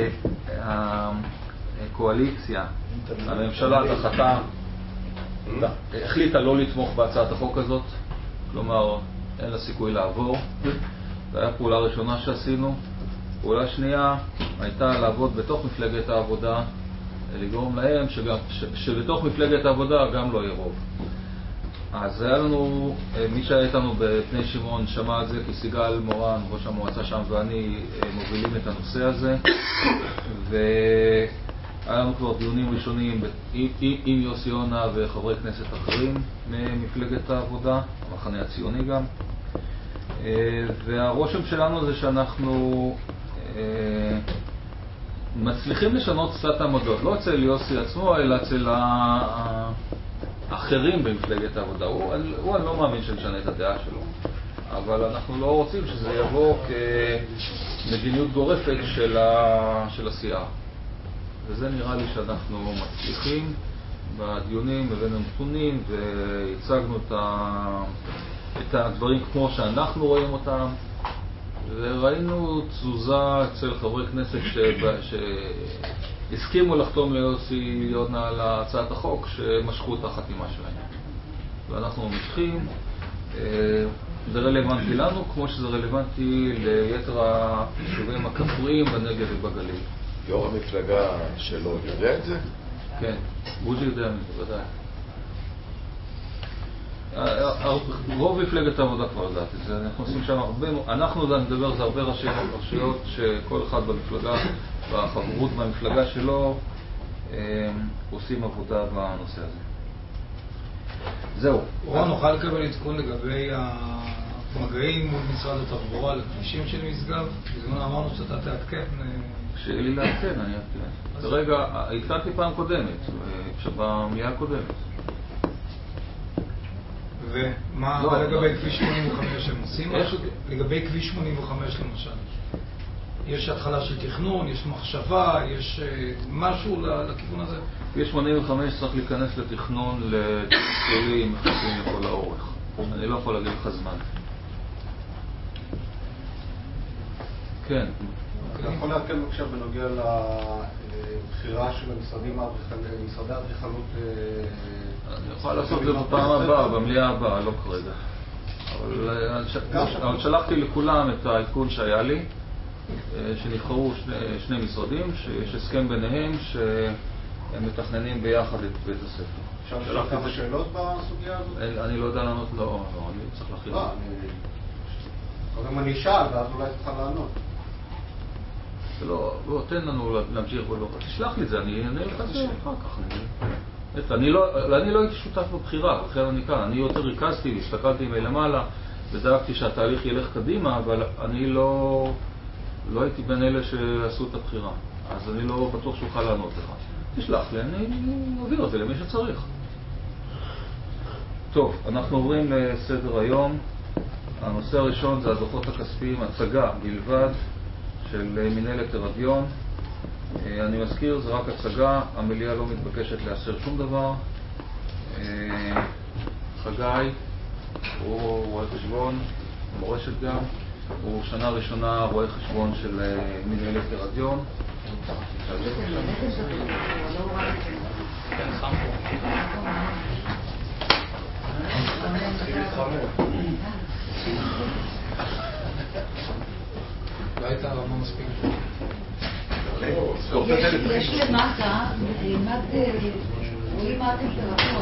Speaker 1: שהקואליציה, הממשלה דחתה, החליטה לא לתמוך בהצעת החוק הזאת, כלומר אין לה סיכוי לעבור. זו הייתה פעולה ראשונה שעשינו. פעולה שנייה הייתה לעבוד בתוך מפלגת העבודה, לגרום להם שבתוך מפלגת העבודה גם לא יהיה רוב. אז היה לנו, מי שהיה איתנו בפני שמעון שמע על זה, כי סיגל מורן, ראש המועצה שם, ואני מובילים את הנושא הזה, והיה לנו כבר דיונים ראשונים עם יוסי יונה וחברי כנסת אחרים ממפלגת העבודה, המחנה הציוני גם. והרושם שלנו זה שאנחנו מצליחים לשנות קצת עמדות, לא אצל יוסי עצמו, אלא אצל האחרים במפלגת העבודה. הוא אני לא מאמין שנשנה את הדעה שלו, אבל אנחנו לא רוצים שזה יבוא כמדיניות גורפת של הסיעה. וזה נראה לי שאנחנו מצליחים בדיונים לבין הנתונים, והצגנו את הדברים כמו שאנחנו רואים אותם, וראינו תזוזה אצל חברי כנסת שהסכימו לחתום ליוסי יונה על הצעת החוק, שמשכו את החתימה שלהם. ואנחנו ממשיכים. זה רלוונטי לנו כמו שזה רלוונטי ליתר היישובים הכפריים בנגב ובגליל.
Speaker 8: יו"ר המפלגה שלו יודע את זה?
Speaker 1: כן, בוז'י יודע מזה, ודאי. רוב מפלגת העבודה כבר יודעת את זה. אנחנו עושים שם הרבה, אנחנו נדבר, זה הרבה ראשי רשויות שכל אחד במפלגה, בחברות במפלגה שלו, עושים עבודה בנושא הזה. זהו.
Speaker 3: רון, נוכל לקבל עדכון לגבי
Speaker 2: מגעים מול משרד התחבורה לכבישים של משגב? בזמן אמרנו שאתה תעדכן.
Speaker 1: שיהיה לי לעדכן, אני אעדכן. כרגע, התקנתי פעם קודמת, במליאה הקודמת.
Speaker 2: ומה לגבי כביש 85 הם עושים משהו? לגבי כביש 85 למשל. יש התחלה של תכנון, יש מחשבה, יש משהו לכיוון הזה?
Speaker 1: כביש 85 צריך להיכנס לתכנון לצלולים מחכים לכל האורך. אני לא יכול להגיד לך זמן. כן.
Speaker 3: אתה יכול לעדכן בבקשה בנוגע לבחירה של משרדי האדריכלות?
Speaker 1: אני יכול לעשות את זה בפעם הבאה, במליאה הבאה, לא כרגע. אבל שלחתי לכולם את העדכון שהיה לי, שנבחרו שני משרדים, שיש הסכם ביניהם שהם מתכננים ביחד את בית הספר.
Speaker 3: אפשר לשאול כמה שאלות בסוגיה הזאת?
Speaker 1: אני לא יודע לענות, לא, אני צריך להכין.
Speaker 3: קודם אני אשאל, ואז אולי תוכל לענות.
Speaker 1: לא, תן לנו להמשיך ולא. תשלח לי את זה, אני אענה לך את זה אחר כך. אני לא הייתי שותף בבחירה, לכן אני כאן. אני יותר ריכזתי, הסתכלתי מלמעלה, ודאגתי שהתהליך ילך קדימה, אבל אני לא הייתי בין אלה שעשו את הבחירה. אז אני לא בטוח שאוכל לענות לך. תשלח לי, אני אעביר את זה למי שצריך. טוב, אנחנו עוברים לסדר היום. הנושא הראשון זה הדוחות הכספיים, הצגה בלבד של מנהלת הרדיון. אני מזכיר, זה רק הצגה, המליאה לא מתבקשת לאשר שום דבר. חגי, הוא רואה חשבון, מורשת גם, הוא שנה ראשונה רואה חשבון של מנהלת הרדיון.
Speaker 2: לא הייתה רמה מספיק.
Speaker 4: יש למטה, רואים מה הטמפרטורה,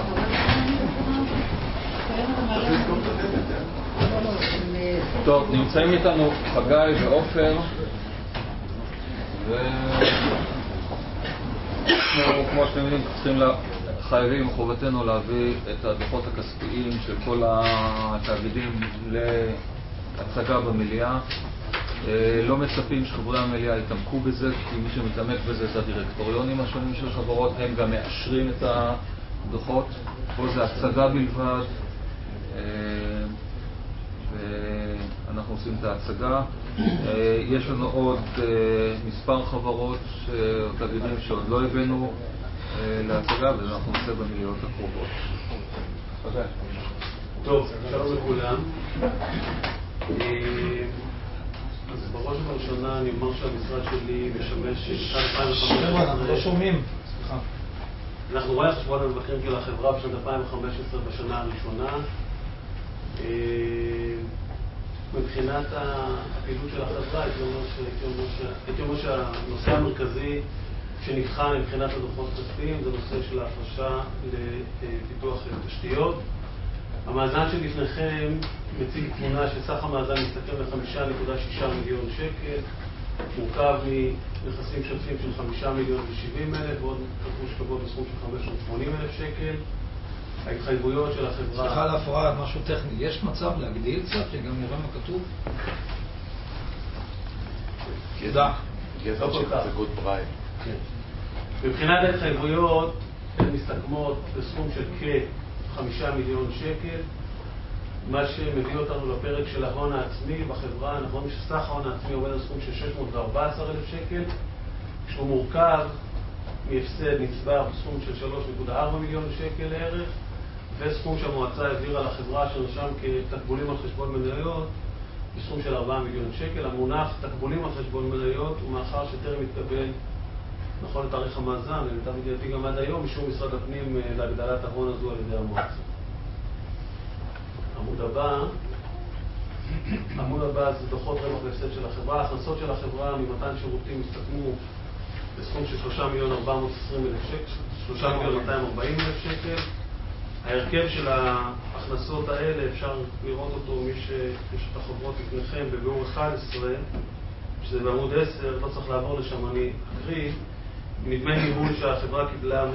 Speaker 1: טוב, נמצאים איתנו חגי ועופר, כמו שאתם יודעים, חייבים חובתנו להביא את הדוחות הכספיים של כל התאגידים להצגה במליאה. לא מצפים שחברי המליאה יתעמקו בזה, כי מי שמתעמק בזה זה הדירקטוריונים השונים של חברות, הם גם מאשרים את הדוחות. פה זה הצגה בלבד, ואנחנו עושים את ההצגה. יש לנו עוד מספר חברות או תאגידים שעוד לא הבאנו להצגה, ואנחנו נעשה במליאות הקרובות.
Speaker 5: טוב, שלום לכולם. אז בראש ובראשונה אני אומר שהמשרד שלי משמש שנת 2015.
Speaker 2: אנחנו לא שומעים. סליחה.
Speaker 5: אנחנו רואים חשבון המבקרים של החברה בשנת 2015 בשנה הראשונה. מבחינת הפעילות של החברה, הייתי אומר שהנושא המרכזי שנבחן מבחינת הדוחות הכספיים זה נושא של ההפרשה לפיתוח תשתיות. המאזן שלפניכם מציג תמונה שסך המאזן מסתכם ל5.6 מיליון שקל, מורכב מנכסים שוטפים של 5,070,000 ועוד רכוש קבוע בסכום של 580,000 שקל. ההתחייבויות של החברה...
Speaker 2: סליחה להפרעה, משהו טכני. יש מצב להגדיל קצת, שגם נראה מה כתוב? תודה.
Speaker 5: מבחינת ההתחייבויות, הן מסתכמות בסכום של כ5 מיליון שקל, מה שמביא אותנו לפרק של ההון העצמי בחברה. נכון שסך ההון העצמי עומד על סכום של 614,000 שקל, שהוא מורכב מהפסד נצבר בסכום של 3.4 מיליון שקל לערך, וסכום שהמועצה העבירה לחברה שנרשם כתקבולים על חשבון מניות בסכום של 4 מיליון שקל. המונח תקבולים על חשבון מניות הוא מאחר שטרם מתקבל נכון לתאריך המאזן, למיטב ידיעתי גם עד היום, אישור משרד הפנים להגדלת ההון הזו על ידי המועצה. עמוד הבא זה דוחות רווח והפסד של החברה. ההכנסות של החברה ממתן שירותים הסתכמו בסכום של 3,240,000 שקל. ההרכב של ההכנסות האלה אפשר לראות אותו מי שיש את החברות לפניכם בביאור 11, שזה בעמוד 10, לא צריך לעבור לשם, אני אקריא. נדמה ניהול שהחברה קיבלה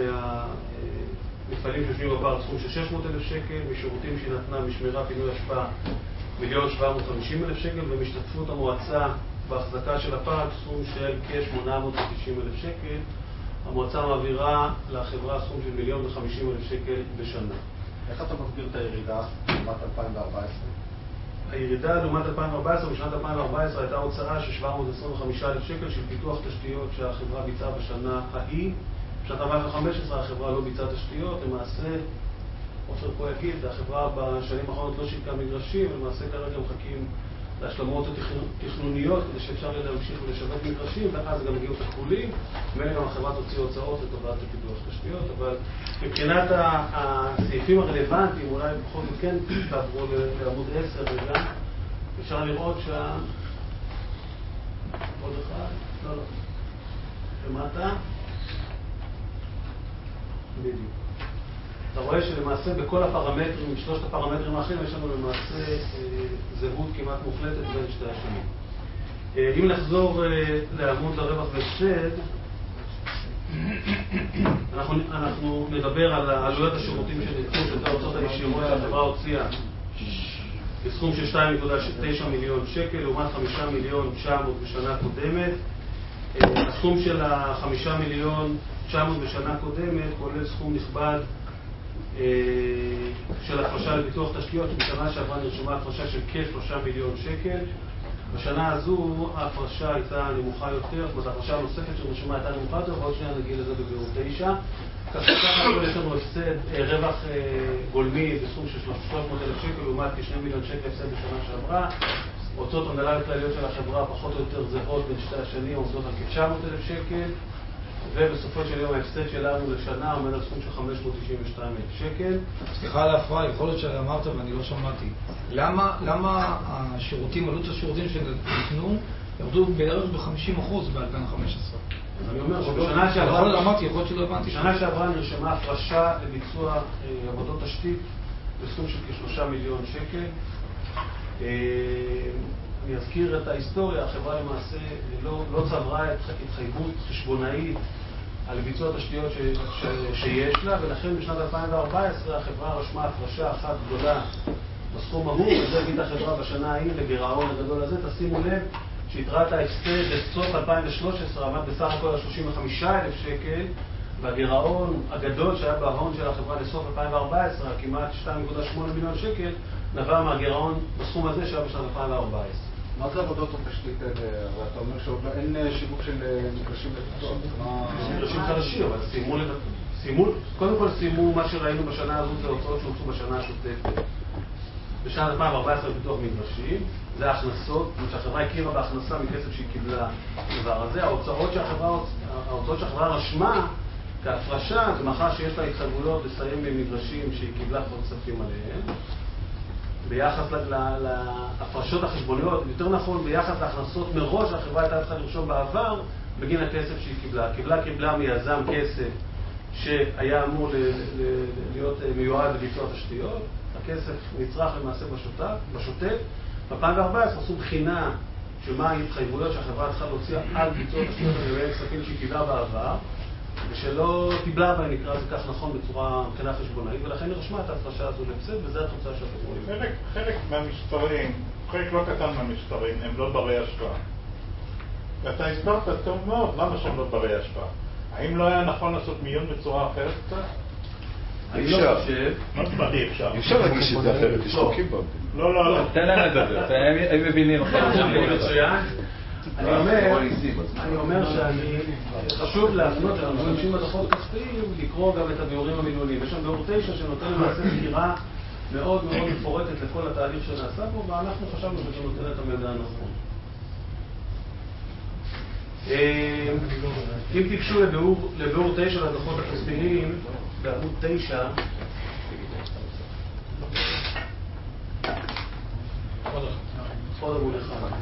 Speaker 5: מהמפעלים שיושבים בבר סכום של 600,000 שקל, משירותים שהיא נתנה משמירה פינוי השפעה 1,750,000 שקל, ומשתתפות המועצה בהחזקה של הפארק סכום של כ-890,000 שקל. המועצה מעבירה לחברה סכום של 1,050,000 שקל בשנה.
Speaker 3: איך אתה מסביר את הירידה לעומת 2014?
Speaker 5: הירידה לעומת 2014, בשנת 2014 הייתה הוצאה של 725,000 שקל של פיתוח תשתיות שהחברה ביצעה בשנה ההיא. בשנת 2015 החברה לא ביצעה תשתיות, למעשה, עופר פה יגיד, החברה בשנים האחרונות לא שיקה מגרשים, ולמעשה כרגע מחכים להשלמות התכנוניות כדי שאפשר יהיה להמשיך ולשווק מגרשים, ואז גם הגיעו תקבולים, וגם החברה תוציא הוצאות לטובת פיתוח תשתיות. אבל מבחינת הסעיפים הרלוונטיים, אולי בכל זאת כן תעברו לעמוד 10 וגם אפשר לראות עוד אחד, לא, למטה, בדיוק. אתה רואה שלמעשה בכל הפרמטרים, שלושת הפרמטרים האחרים, יש לנו למעשה זהות כמעט מוחלטת בין שתי השנים. אם נחזור לעמוד הרווח והפסד, אנחנו נדבר על עלויות השירותים שניתנו, שזה ההוצאות הישירות שהחברה הוציאה בסכום של 2.9 מיליון שקל, לעומת 5,900,000 בשנה קודמת. הסכום של 5,900,000 בשנה קודמת כולל סכום נכבד של הפרשה לביטוח תשתיות, שבשנה שעברה נרשמה הפרשה של כ-3 מיליון שקל. בשנה הזו ההפרשה הייתה נמוכה יותר, זאת אומרת ההפרשה הנוספת שנרשמה הייתה נמוכה יותר, ועוד שניה נגיע לזה בביאור 9. ככה יש לנו הפסד רווח גולמי בסכום של 300,000 שקל, לעומת כ-2 מיליון שקל הפסד בשנה שעברה. הוצאות הנהלה וכלליות של החברה פחות או יותר זהות בין שתי השנים, עומדות על כ-900,000 שקל. ובסופו של יום ההפסד שלנו לשנה עומד על סכום של 592,000 שקל.
Speaker 2: סליחה על ההפרעה, יכול להיות שאמרת ואני לא שמעתי. למה השירותים, עלות השירותים שניתנו, ירדו בערך ב-50% ב-2015?
Speaker 5: אני אומר שבשנה שעברה...
Speaker 2: אמרתי, יכול להיות שלא הבנתי.
Speaker 5: בשנה שעברה נרשמה הפרשה לביצוע עבודות תשתית בסכום של כ-3 מיליון שקל. אני אזכיר את ההיסטוריה, החברה למעשה לא צברה את התחייבות חשבונאית על ביצוע תשתיות שיש לה, ולכן בשנת 2014 החברה רשמה הפרשה אחת גדולה בסכום ההוא, וזה הגיד החברה בשנה ההיא לגירעון הגדול הזה. תשימו לב שיתרת ההפסד בסוף 2013 עמד בסך הכל על 35,000 שקל, והגירעון הגדול שהיה בהון של החברה לסוף 2014, כמעט 2.8 מיליון שקל, נבע מהגירעון בסכום הזה שהיה בשנת 2014.
Speaker 3: מה זה עבודות התשתית האלה? אתה אומר שעוד אין שיווק של מגרשים לפיתוח.
Speaker 5: מגרשים חדשים, אבל קודם כל סיימו מה שראינו בשנה הזאת, זה הוצאות שהוצאו בשנה השוטפת. בשנת 2014 לפיתוח מגרשים, זה ההכנסות, שהחברה הכירה בהכנסה מכסף שהיא קיבלה לדבר הזה. ההוצאות שהחברה רשמה כהפרשה, זה מאחר שיש לה התחייבויות לסיים במגרשים שהיא קיבלה כבר כספים עליהם. ביחס להפרשות החשבוניות, יותר נכון ביחס להכנסות מראש שהחברה הייתה צריכה לרשום בעבר בגין הכסף שהיא קיבלה מיזם כסף שהיה אמור להיות מיועד לביצוע תשתיות. הכסף נצרך למעשה בשוטף. ב-2014 עשו בחינה של מה ההתחייבויות שהחברה צריכה להוציא על ביצוע תשתיות לגבי כספים שהיא קיבלה בעבר, ושלא קיבלה בה, נקרא זה כך נכון, בצורה מבחינה חשבונאית, ולכן היא רשמה את ההפרשה הזו להפסד, וזה התוצאה שאתם רואים.
Speaker 11: חלק מהמשטרים, חלק לא קטן מהמשטרים, הם לא ברי השפעה. ואתה הסברת טוב מאוד, למה שהם לא ברי השפעה? האם לא היה נכון לעשות מיון בצורה אחרת קצת?
Speaker 5: אני לא חושב...
Speaker 11: אי אפשר.
Speaker 8: אפשר להגיש את זה אחרת, יש חוקים בה.
Speaker 11: לא.
Speaker 1: תן להם לדבר, הם מבינים אחרת.
Speaker 5: אני אומר חשוב להפנות שאנחנו אנשים בדוחות כספיים לקרוא גם את הביאורים המילוליים. יש שם ביאור 9 שנותן למעשה סקירה מאוד מאוד מפורטת לכל התהליך שנעשה בו, ואנחנו חשבנו שזה נותן את המידע הנכון. אם תיגשו לביאור 9 לדוחות הכספיים, בעמוד 9, עוד עמוד אחד.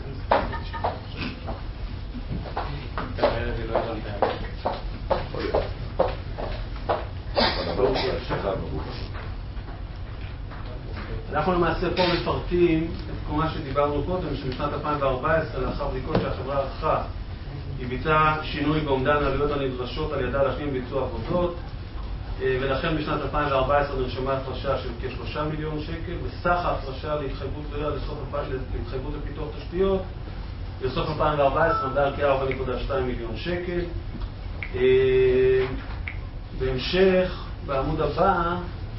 Speaker 5: אנחנו למעשה פה מפרטים את מה שדיברנו קודם, שמשנת 2014, לאחר בדיקות שהחברה ערכה, היא ביצעה שינוי באומדן העלויות הנדרשות על ידה להשלים ביצוע עבודות. ולכן בשנת 2014 נרשמה הפרשה של כ3 מיליון שקל, וסך ההפרשה להתחייבות לפיתוח תשתיות בסוף 2014 עמדה על כ4.2 מיליון שקל. בהמשך, בעמוד הבא,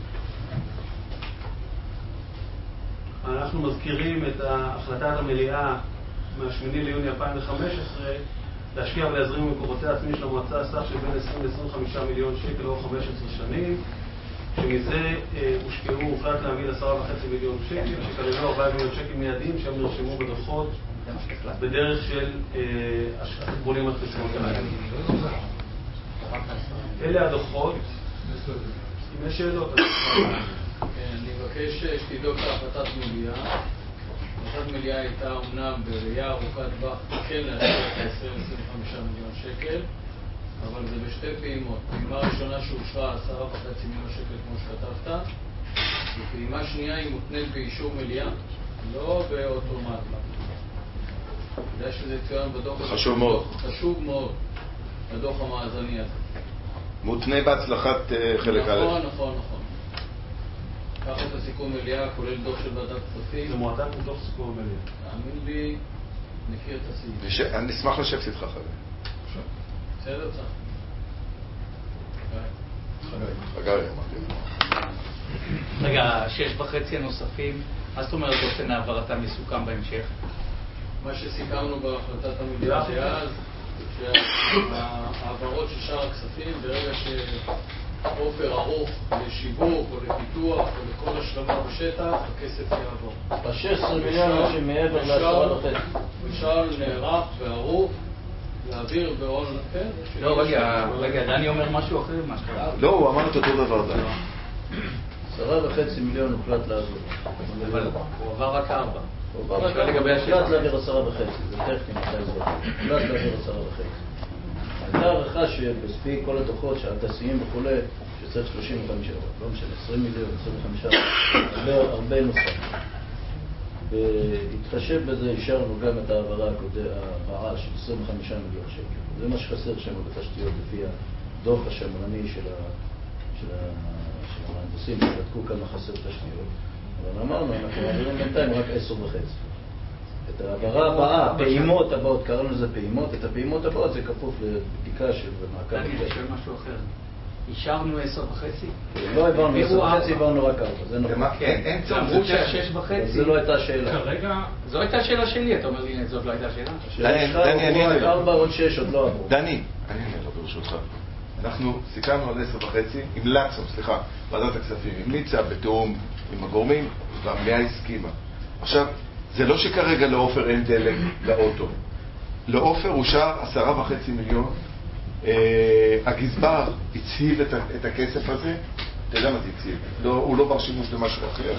Speaker 5: אנחנו מזכירים את החלטת המליאה מה-8 ליוני 2015 להשקיע ולהזרים ממקורותיה עצמי של המועצה סך של בין 20 ל-25 מיליון שקל לאורך 15 שנים, שמזה הוחלט להעמיד 10.5 מיליון שקל, שכללו 4 מיליון שקל מיידיים שהם נרשמו בדוחות בדרך של התקבולים החשבונאיים. אלה הדוחות. אם יש שאלות,
Speaker 9: אני מבקש שתבדוק את החלטת מליאה. החלטת מליאה הייתה אומנם בראייה ארוכת טווח כן להשקיע את ה-25 מיליון שקל, אבל זה בשתי פעימות. פעימה ראשונה שאושרה 10.5 מיליון שקל כמו שכתבת, ופעימה שנייה היא מותנית באישור מליאה, לא באוטומט. כדאי שזה יצוין בדוח.
Speaker 8: חשוב מאוד.
Speaker 9: חשוב מאוד, בדוח המאזני הזה.
Speaker 8: מותנה בהצלחת חלק א'.
Speaker 9: נכון. קח את הסיכום מליאה, כולל דוח של ועדת כספים.
Speaker 5: זה מועתק מתוך סיכום מליאה.
Speaker 9: תאמין לי, נכיר את הסעיף.
Speaker 8: אני אשמח לשבת איתך חבר.
Speaker 9: בסדר, צח.
Speaker 8: חגי, אמרתי.
Speaker 7: רגע, 6.5 הנוספים, מה זאת אומרת אופן העברתם יסוכם בהמשך?
Speaker 9: מה שסיכמנו בהחלטת המליאה שאז, שהעברות של שאר הכספים, ברגע שאופר ערוך לשיווק או לפיתוח או לכל השלמה בשטח, הכסף יעבור. ב-16 מיליון שמעבר ל-10.5. משל נערך וערוך להעביר בעול, כן?
Speaker 7: לא, רגע, דני אומר משהו אחר מה שקרה.
Speaker 8: לא, הוא אמר את אותו דבר, דני.
Speaker 9: 10.5 מיליון הוחלט להעביר.
Speaker 7: אבל הוא עבר רק 4.
Speaker 9: הוא עבר רק 4. הוחלט להעביר 10.5. זה טכני, מתי זה הוחלט להעביר 10.5. הייתה הערכה שבספי כל הדוחות שההנדסיים וכו' שצריך 35, לא משנה, 20 מיליון, 25, הרבה נוסף. והתחשב בזה, אישרנו גם את העברה הבאה של 25 מיליון שקל. זה מה שחסר שם בתשתיות לפי הדוח השמרני של המהנדסים שבדקו כמה חסר תשתיות. אבל אמרנו, אנחנו מעבירים בינתיים רק 10.5. את העברה הבאה, פעימות הבאות, קראנו לזה פעימות, את הפעימות הבאות זה כפוף לבדיקה של מעקב.
Speaker 7: אני חושב משהו אחר. אישרנו 10.5?
Speaker 9: לא העברנו 10.5, העברנו רק 4, זה נכון.
Speaker 7: אין צורך. אמרו שה6.5.
Speaker 9: זה לא הייתה שאלה.
Speaker 7: כרגע, זו הייתה שאלה שלי, אתה אומר לי, זאת לא הייתה שאלה?
Speaker 8: דני, אני אענה לו.
Speaker 9: 4 עוד 6 עוד לא עברו.
Speaker 8: דני, אני אענה לו ברשותך. אנחנו סיכמנו על 10.5, ועדת הכספים המליצה בתיאום עם הגורמים, והמליאה הסכימה. עכשיו, זה לא שכרגע לאופר אין דלק לאוטו. לאופר אושר 10.5 מיליון. הגזבר הציב את הכסף הזה, אתה יודע מה זה הציב? הוא לא בר שימוש למשהו אחר.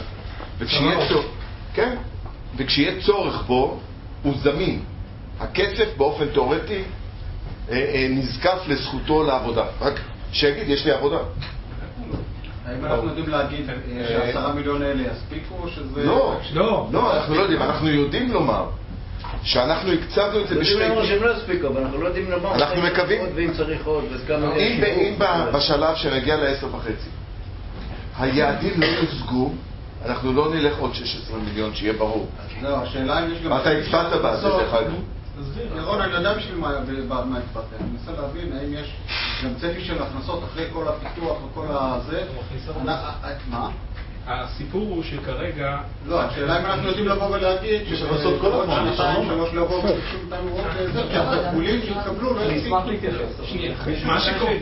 Speaker 8: וכשיהיה צורך בו, הוא זמין. הכסף באופן תיאורטי נזקף לזכותו לעבודה. רק שיגיד, יש לי עבודה.
Speaker 3: האם אנחנו יודעים להגיד ש10 מיליון האלה יספיקו או שזה...
Speaker 8: לא, אנחנו לא יודעים. אנחנו יודעים לומר שאנחנו הקצבנו את זה בשני...
Speaker 9: יודעים לומר שהם לא יספיקו, אבל אנחנו לא יודעים לומר...
Speaker 8: אנחנו מקווים...
Speaker 9: ואם צריך עוד, וכמה...
Speaker 8: אם בשלב שנגיע ל10.5 היעדים לא יושגו, אנחנו לא נלך עוד 16 מיליון, שיהיה ברור.
Speaker 3: לא, השאלה אם יש גם...
Speaker 8: אתה הצבעת בזה, דרך אגב.
Speaker 3: ירון, אני יודע בשביל מה הצבעת. אני מנסה להבין האם יש גם צפי של הכנסות אחרי כל הפיתוח וכל הזה. מה?
Speaker 12: הסיפור הוא שכרגע...
Speaker 3: לא, השאלה אם אנחנו יודעים לבוא ולהגיד
Speaker 8: שבסוף כל הזמן,
Speaker 3: שלוש לבוא וביקשו אותנו עוד זה, שהתקבולים שהתקבלו לא יצאים.
Speaker 12: אני אשמח להתייחס. שנייה. מה שקורה...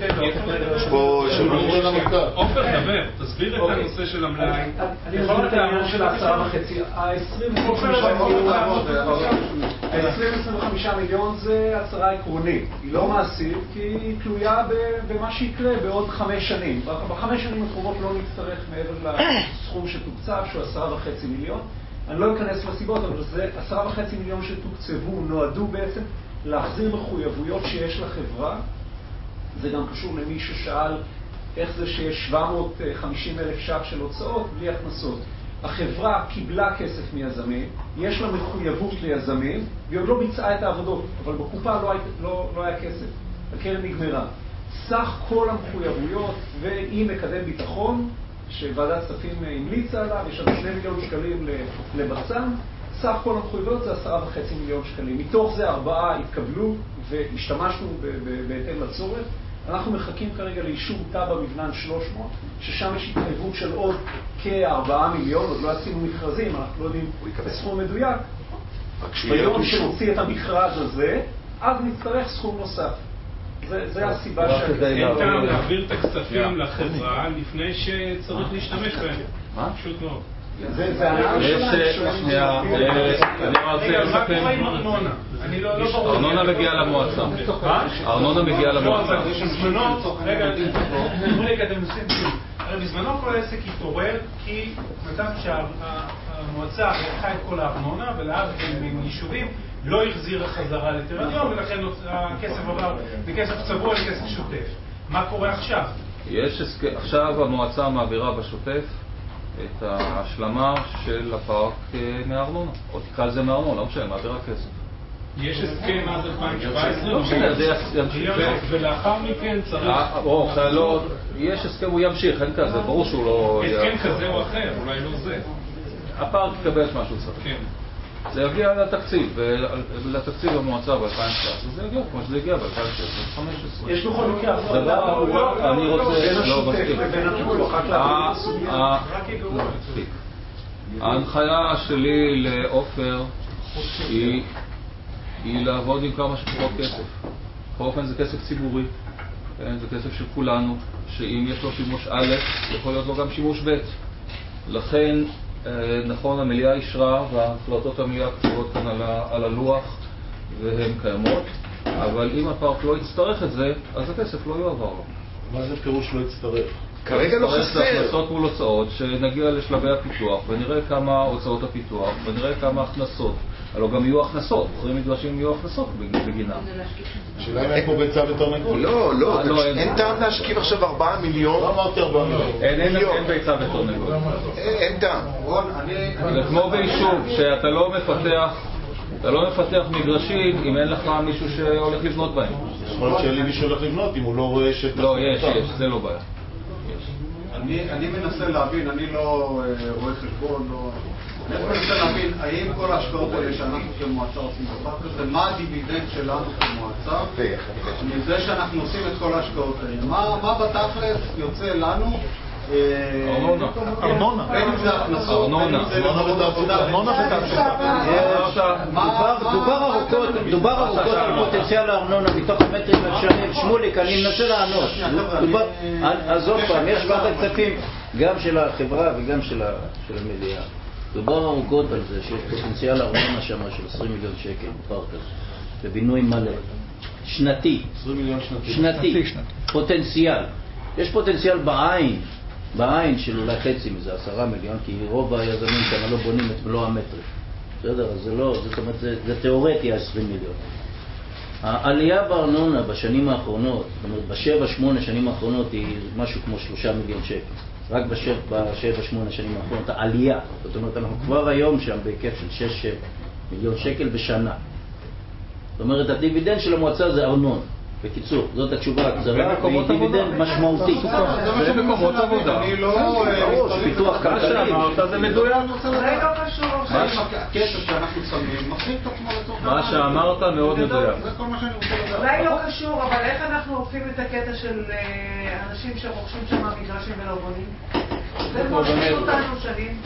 Speaker 12: עופר, דבר, תסביר את הנושא של המלאי.
Speaker 2: אני יכול את העניין של 10.5. ה-25 מיליון זה הצהרה עקרונית. היא לא מעשית, כי היא תלויה במה שיקרה בעוד 5 שנים. ב5 שנים הקרובות לא נצטרך מעבר לסכום שתוקצב, שהוא 10.5 מיליון. אני לא אכנס לסיבות, אבל זה 10.5 מיליון שתוקצבו, נועדו בעצם להחזיר מחויבויות שיש לחברה. זה גם קשור למי ששאל איך זה שיש 750,000 ש"ח של הוצאות בלי הכנסות. החברה קיבלה כסף מיזמים, יש לה מחויבות ליזמים, והיא עוד לא ביצעה את העבודות, אבל בקופה לא היה כסף. הקרן נגמרה.
Speaker 13: סך כל המחויבויות ועם מקדם ביטחון שוועדת כספים המליצה עליו, יש לנו 2 מיליון שקלים לבצם, סך כל המחויבויות זה 10.5 מיליון שקלים. מתוך זה 4 התקבלו והשתמשנו בהתאם לצורך. אנחנו מחכים כרגע לאישור תב"ע מבנן 300, ששם יש התחייבות של עוד כ4 מיליון, עוד לא עשינו מכרזים, אנחנו לא יודעים בסכום מדויק. ביום שנוציא את המכרז הזה, אז נצטרך סכום נוסף. זה הסיבה
Speaker 12: אין טעם להעביר את הכספים לחברה לפני שצריך להשתמש בהם. פשוט מאוד.
Speaker 13: זה העניין
Speaker 1: שנייה, אני רוצה לסכם. ארנונה מגיעה למועצה. ארנונה מגיעה למועצה.
Speaker 14: בזמנו כל העסק התעורר כי מצב שהמועצה לקחה את כל הארנונה ולהבדיל מיישובים לא החזירה חזרה לטרניון, ולכן הכסף עבר מכסף צבוע לכסף שוטף. מה קורה עכשיו?
Speaker 1: עכשיו המועצה מעבירה בשוטף את ההשלמה של הפארק מהארנונה, או תקרא לזה מהארנונה, לא משנה, מעבירה כסף.
Speaker 12: יש הסכם עד 2017,
Speaker 1: לא משנה, זה ימשיך.
Speaker 12: ולאחר מכן צריך...
Speaker 1: יש הסכם, הוא ימשיך, אין כזה, ברור שהוא לא...
Speaker 12: הסכם כזה או אחר, אולי לא זה.
Speaker 1: הפארק יקבל את מה שהוא צריך.
Speaker 12: כן.
Speaker 1: זה יגיע לתקציב, לתקציב המועצה ב-2019, זה יגיע כמו שזה הגיע ב-2015.
Speaker 13: יש בכל מקרה,
Speaker 1: אני רוצה, לא מספיק. ההנחיה שלי לאופר היא לעבוד עם כמה שפחות כסף. באופן זה כסף ציבורי, זה כסף של כולנו, שאם יש לו שימוש א', יכול להיות לו גם שימוש ב'. לכן, נכון, המליאה אישרה וההחלטות המליאה כתובות כאן על הלוח והן קיימות, אבל אם הפארק לא יצטרך את זה, אז הכסף לא יועבר לו.
Speaker 9: מה זה פירוש לא יצטרך?
Speaker 8: כרגע לא חסר.
Speaker 1: הכנסות מול הוצאות, שנגיע לשלבי הפיתוח ונראה כמה הוצאות הפיתוח ונראה כמה הכנסות. הלוא גם יהיו הכנסות, אחרים מדרשים יהיו הכנסות בגינם.
Speaker 9: שאלה אם אין פה ביצה ותרנגול.
Speaker 8: לא, אין טעם להשכיב עכשיו 4 מיליון.
Speaker 9: לא אמרתי 4 מיליון.
Speaker 1: אין ביצה ותרנגול.
Speaker 8: אין טעם.
Speaker 1: זה כמו ביישוב, שאתה לא מפתח מגרשים אם אין לך מישהו שהולך לבנות בהם.
Speaker 9: יכול להיות שאין לי מישהו הולך לבנות אם הוא לא רואה
Speaker 1: לא, יש, זה לא בעיה.
Speaker 3: אני מנסה להבין, אני לא רואה חשבון, אני מנסה להבין, האם כל ההשקעות האלה שאנחנו כמועצה עושים דבר כזה, מה הדיבידנד שלנו כמועצה מזה שאנחנו עושים את כל ההשקעות האלה? מה בתכלס יוצא לנו?
Speaker 11: ארנונה.
Speaker 3: בין אם זה הכנסות, בין אם זה ארנונה
Speaker 6: דובר ארוכות על פוטנציאל הארנונה מתוך המטרים האפשריים. שמוליק, אני מנסה לענות. אז עוד פעם, יש ועדת כספים גם של החברה וגם של המליאה. דובר ארוכות על זה שיש פוטנציאל הארנונה שם של 20 מיליון שקל בפארק הזה, בבינוי מלא, שנתי,
Speaker 9: 20 מיליון
Speaker 6: שנתי, פוטנציאל. יש פוטנציאל בעין של אולי חצי מזה, 10 מיליון, כי רוב היזמים שם לא בונים את מלוא המטרים. בסדר, אז זה לא, זאת אומרת, זה תיאורטי 20 מיליון. העלייה בארנונה בשנים האחרונות, זאת אומרת, ב7-8 שנים האחרונות היא משהו כמו 3 מיליון שקל. רק ב7-8 שנים האחרונות, העלייה. זאת אומרת, אנחנו כבר היום שם בהיקף של 6 מיליון שקל בשנה. זאת אומרת, הדיבידנד של המועצה זה ארנונה. בקיצור, זאת התשובה הקצרה, והיא דיבידנד משמעותי.
Speaker 1: זה מקומות עבודה.
Speaker 3: אני לא...
Speaker 6: פיתוח כלכלי.
Speaker 1: זה מדויק.
Speaker 4: זה לא קשור.
Speaker 3: הכסף שאנחנו שמים, מחזיק את עצמו לצורך...
Speaker 1: מה שאמרת מאוד מדויק.
Speaker 3: זה כל מה שאני רוצה לדעת.
Speaker 4: אולי לא קשור, אבל איך אנחנו עוקפים את הקטע של אנשים שרוכשים שם מגרשים ולא בונים? זה מושך אותנו שנים.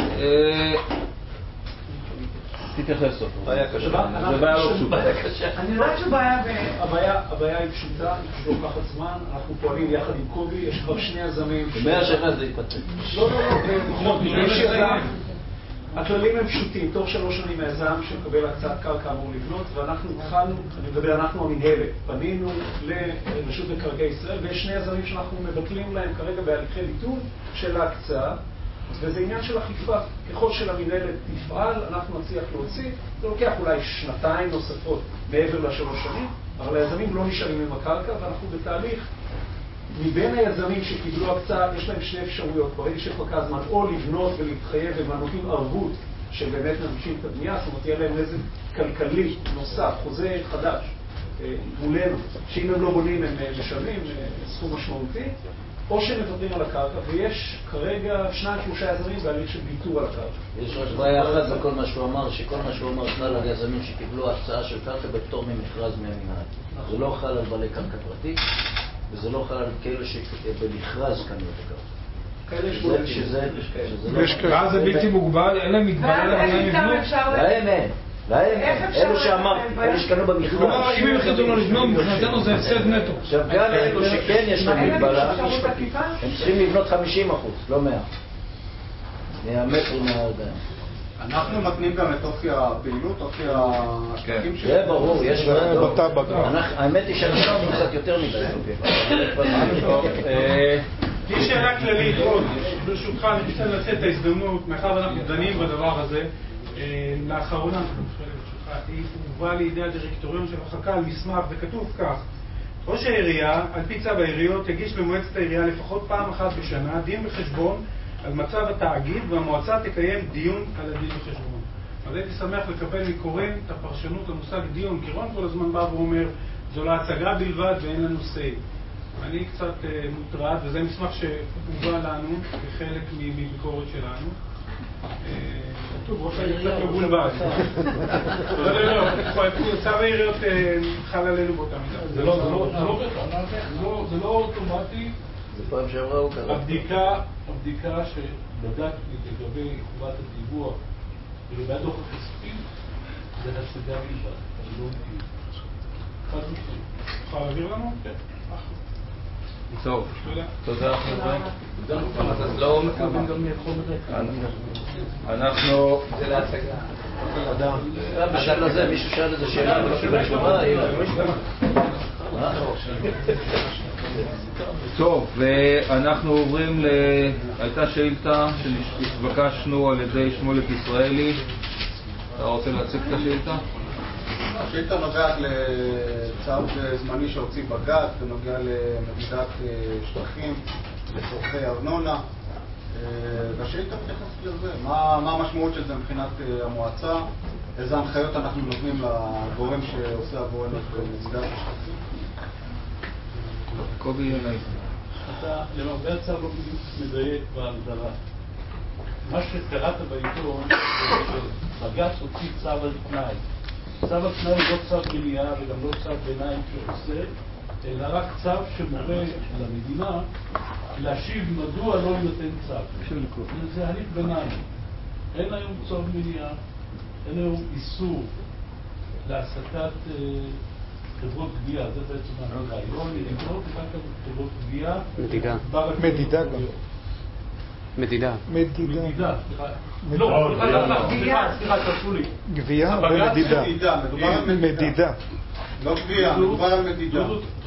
Speaker 1: תתייחס אותו. בעיה קשה. זה בעיה לא פשוטה.
Speaker 4: אני יודעת שבעיה
Speaker 13: הבעיה היא פשוטה, היא פשוט לוקחת זמן. אנחנו פועלים יחד עם קובי, יש כבר 2 יזמים.
Speaker 6: 100 שנה זה ייפתח.
Speaker 13: לא, יש יזם. הכללים הם פשוטים. תוך 3 שנים היזם שמקבל הקצאת קרקע אמור לבנות, ואנחנו התחלנו, אני מדבר, אנחנו המנהלת, פנינו לרשות מקרקעי ישראל, ויש 2 יזמים שאנחנו מבטלים להם כרגע בהליכי ביטול של ההקצאה. וזה עניין של אכיפה. ככל שלמנהלת תפעל, אנחנו נצליח להוציא. זה לוקח אולי 2 נוספות מעבר ל3 שנים, אבל היזמים לא נשארים עם הקרקע, ואנחנו בתהליך. מבין היזמים שקיבלו הקצאה, יש להם 2 אפשרויות. ברגע שפקע הזמן, או לבנות ולהתחייב, ומה נותנים ערבות שבאמת ממשיכים את הבנייה, זאת אומרת, יהיה להם נזק כלכלי נוסף, חוזה חדש. מולנו, שאם הם לא בונים הם משלמים סכום משמעותי, או שהם מוותרים על הקרקע, ויש כרגע 2-3 יזמים בהליך של ויתור על הקרקע.
Speaker 6: יש רק בעיה אחת בכל מה שהוא אמר, שכל מה שהוא אמר חל על יזמים שקיבלו הצעה של קרקע בפטור ממכרז מהמינהל. זה לא חל על בעלי קרקע פרטית, וזה לא חל על כאלה שבמכרז קנו את הקרקע.
Speaker 2: ואז זה בלתי מוגבל, אין להם מגבלה להם לבנות?
Speaker 6: להם אין, אלו שאמרתי, אלו שקנו במכרז.
Speaker 2: כלומר, אם הם החליטו לא לבנות, מבחינתנו זה הפסד נטו.
Speaker 6: עכשיו, גם אלו שכן יש להם מגבלה, הם צריכים לבנות 50%, לא 100. 100 מטרים מהארגן.
Speaker 3: אנחנו מתנים גם את אופי הפעילות, אופי השטחים שלנו.
Speaker 6: זה ברור, יש האמת היא שאנחנו קצת יותר מדי.
Speaker 14: יש שאלה כללית, ברשותך, אני רוצה לנצל את ההזדמנות, מאחר ואנחנו דנים בדבר הזה, לאחרונה, הובא לידי הדירקטוריון של החק"ל מסמך וכתוב כך: ראש העירייה, על פי צו העיריות, יגיש למועצת העירייה לפחות פעם אחת בשנה דין וחשבון על מצב התאגיד, והמועצה תקיים דיון על הדין וחשבון. אז הייתי שמח לקבל מקורן את הפרשנות למושג דיון, כי רון כל הזמן בא ואומר זו להצגה בלבד ואין לנו סי. אני קצת מוטרד, וזה מסמך שהובא לנו כחלק מביקורת שלנו. טוב, ראש העיר קצת מבולבל. צו העיריות חל עלינו באותה מידה.
Speaker 15: זה לא אוטומטי.
Speaker 6: זה פעם שעברה הוא קרה.
Speaker 15: הבדיקה שבדקתי לגבי חובת הדיווח ולגבי הדוח הכספי זה השגה בלבד. אני לא מכיר. חד משמעית.
Speaker 14: תוכל להעביר לנו?
Speaker 15: כן.
Speaker 1: טוב, תודה.
Speaker 7: אז לא מקבלים גם חומר רקע.
Speaker 1: אנחנו...
Speaker 7: זה להצגה.
Speaker 6: תודה. בשביל הזה מישהו שאל איזה שאלה ולא קיבל תשובה.
Speaker 1: טוב, ואנחנו עוברים הייתה שאילתה שהתבקשנו על ידי שמואלת ישראלי. אתה רוצה להציג את השאילתה?
Speaker 3: השאילתה נוגעת לצו זמני שהוציא בג"ץ ונוגע למדידת שטחים לצורכי ארנונה, והשאילתה מתייחסת לזה. מה המשמעות של זה מבחינת המועצה? איזה הנחיות אנחנו נותנים לגורם שעושה עבורנו את מדידת השטחים?
Speaker 1: קובי ינאי.
Speaker 15: אתה למרבה הצער לא בדיוק מדייק בהגדרה. מה שקראת בעיתון בג"ץ הוציא צו על תנאי. צו על תנאי הוא לא צו מניעה וגם לא צו ביניים שעושה, אלא רק צו שמורה למדינה להשיב מדוע לא יינתן צו. זה הליך ביניים. אין היום צו מניעה, אין היום איסור להעסקת חברות גבייה, זה בעצם הרעיון, לבנות רק חברות גבייה.
Speaker 7: מדידה.
Speaker 15: לא, סליחה, תעשו לי.
Speaker 2: גבייה ומדידה. מדידה.
Speaker 3: לא גבייה, מדובר על מדידה.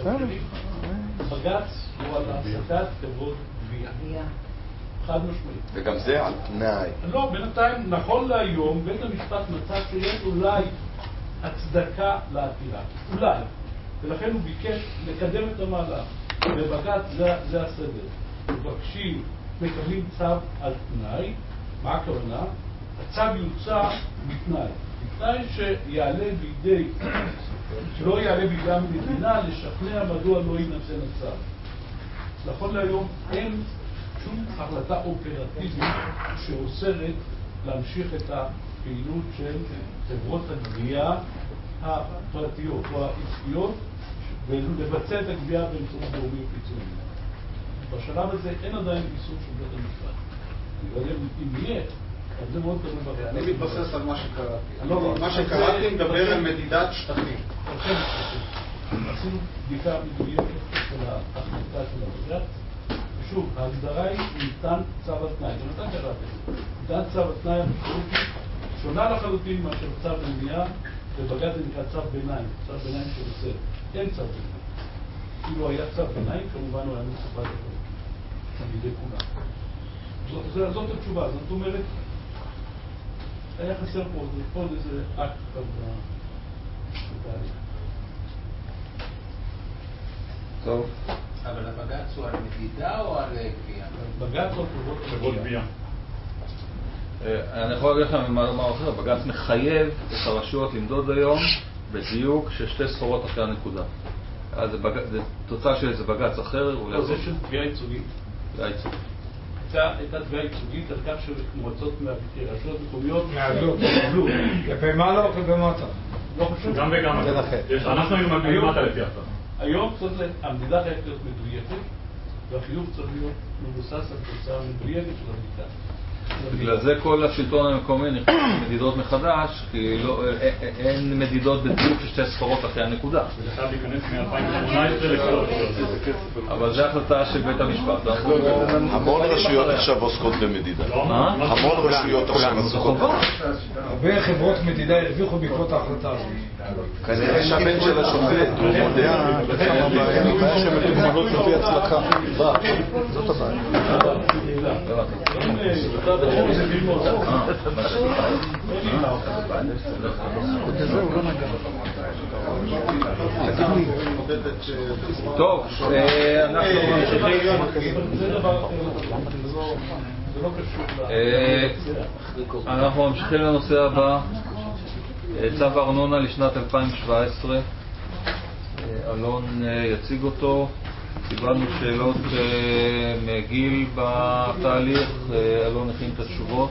Speaker 15: בג"ץ הוא על העסקת חברות גבייה. חד משמעית.
Speaker 8: וגם זה על תנאי.
Speaker 15: לא, בינתיים, נכון להיום, בית המשפט מצא שיש אולי הצדקה לעתירה. אולי. ולכן הוא ביקש לקדם את המהלך. בבג"ץ זה הסדר. מבקשים, מקבלים צו על תנאי. מה הכוונה? הצו יוצא בתנאי. בתנאי שיעלה בידי, שלא יעלה בידי המדינה לשכנע מדוע לא יינתן הצו. נכון להיום אין שום החלטה אופרטיבית שאוסרת להמשיך את הפעילות של חברות הגבייה הפרטיות או העסקיות ולבצע את הגבייה באמצעות גורמים חיצוניים. בשלב הזה אין עדיין איסור של בית המשפט. אני לא יודע אם יהיה, אבל זה מאוד תלוי בריאה.
Speaker 3: אני מתבסס על מה שקראתי. מה שקראתי מדבר על מדידת שטחים.
Speaker 15: עשינו בדיקה מדויקת של ההחלטה של הבג"ץ. ושוב, ההגדרה היא ניתן צו על תנאי. זה נתן קראתי. ניתן צו על תנאי המשמעותי שונה לחלוטין מאשר צו במניעה, ובג"ץ זה נקרא צו ביניים. צו ביניים שעושה. אין צו ביניים. אילו היה צו ביניים, כמובן הוא היה מצופה בידי כולם. זאת התשובה. זאת אומרת, היה חסר פה עוד איזה אקט בתהליך.
Speaker 1: טוב.
Speaker 10: אבל הבג"ץ הוא על מדידה או על גבייה?
Speaker 15: בג"ץ הוא
Speaker 11: חברות גבייה.
Speaker 1: אני יכול להגיד לכם מה אחר, בג"ץ מחייב את הרשויות למדוד היום בדיוק ששתי סחורות אחרי הנקודה. אז זה תוצאה של איזה בג"ץ אחר.
Speaker 15: זה של תביעה ייצוגית.
Speaker 1: תביעה ייצוגית.
Speaker 15: הייתה תביעה ייצוגית על כך שמועצות רשויות מקומיות
Speaker 2: קיבלו. כלפי מעלה או כלפי מטה?
Speaker 15: לא חשוב.
Speaker 12: גם וגם. אנחנו היינו מגבילים לפי אחת.
Speaker 15: היום המדידה חייבת להיות מדויקת, והחיוב צריך להיות מבוסס על תוצאה מדויקת של המדידה.
Speaker 1: בגלל זה כל השלטון המקומי נכנס מדידות מחדש, כי אין מדידות בדיוק ששתי ספרות אחרי הנקודה.
Speaker 12: זה חייב להיכנס מ-2018 לכל.
Speaker 1: אבל זה החלטה של בית המשפט.
Speaker 8: המון רשויות עכשיו עוסקות במדידה. המון רשויות עכשיו עוסקות.
Speaker 2: הרבה חברות מדידה הרוויחו בעקבות ההחלטה הזאת.
Speaker 8: כנראה שהבן של השופט הוא מודע הבעיה שמתוגמלות לפי הצלחה. זאת הבעיה.
Speaker 1: טוב, אנחנו ממשיכים לנושא הבא. צו הארנונה לשנת 2017. אלון יציג אותו. קיבלנו שאלות מגיל בתהליך, אלון הכין את התשובות.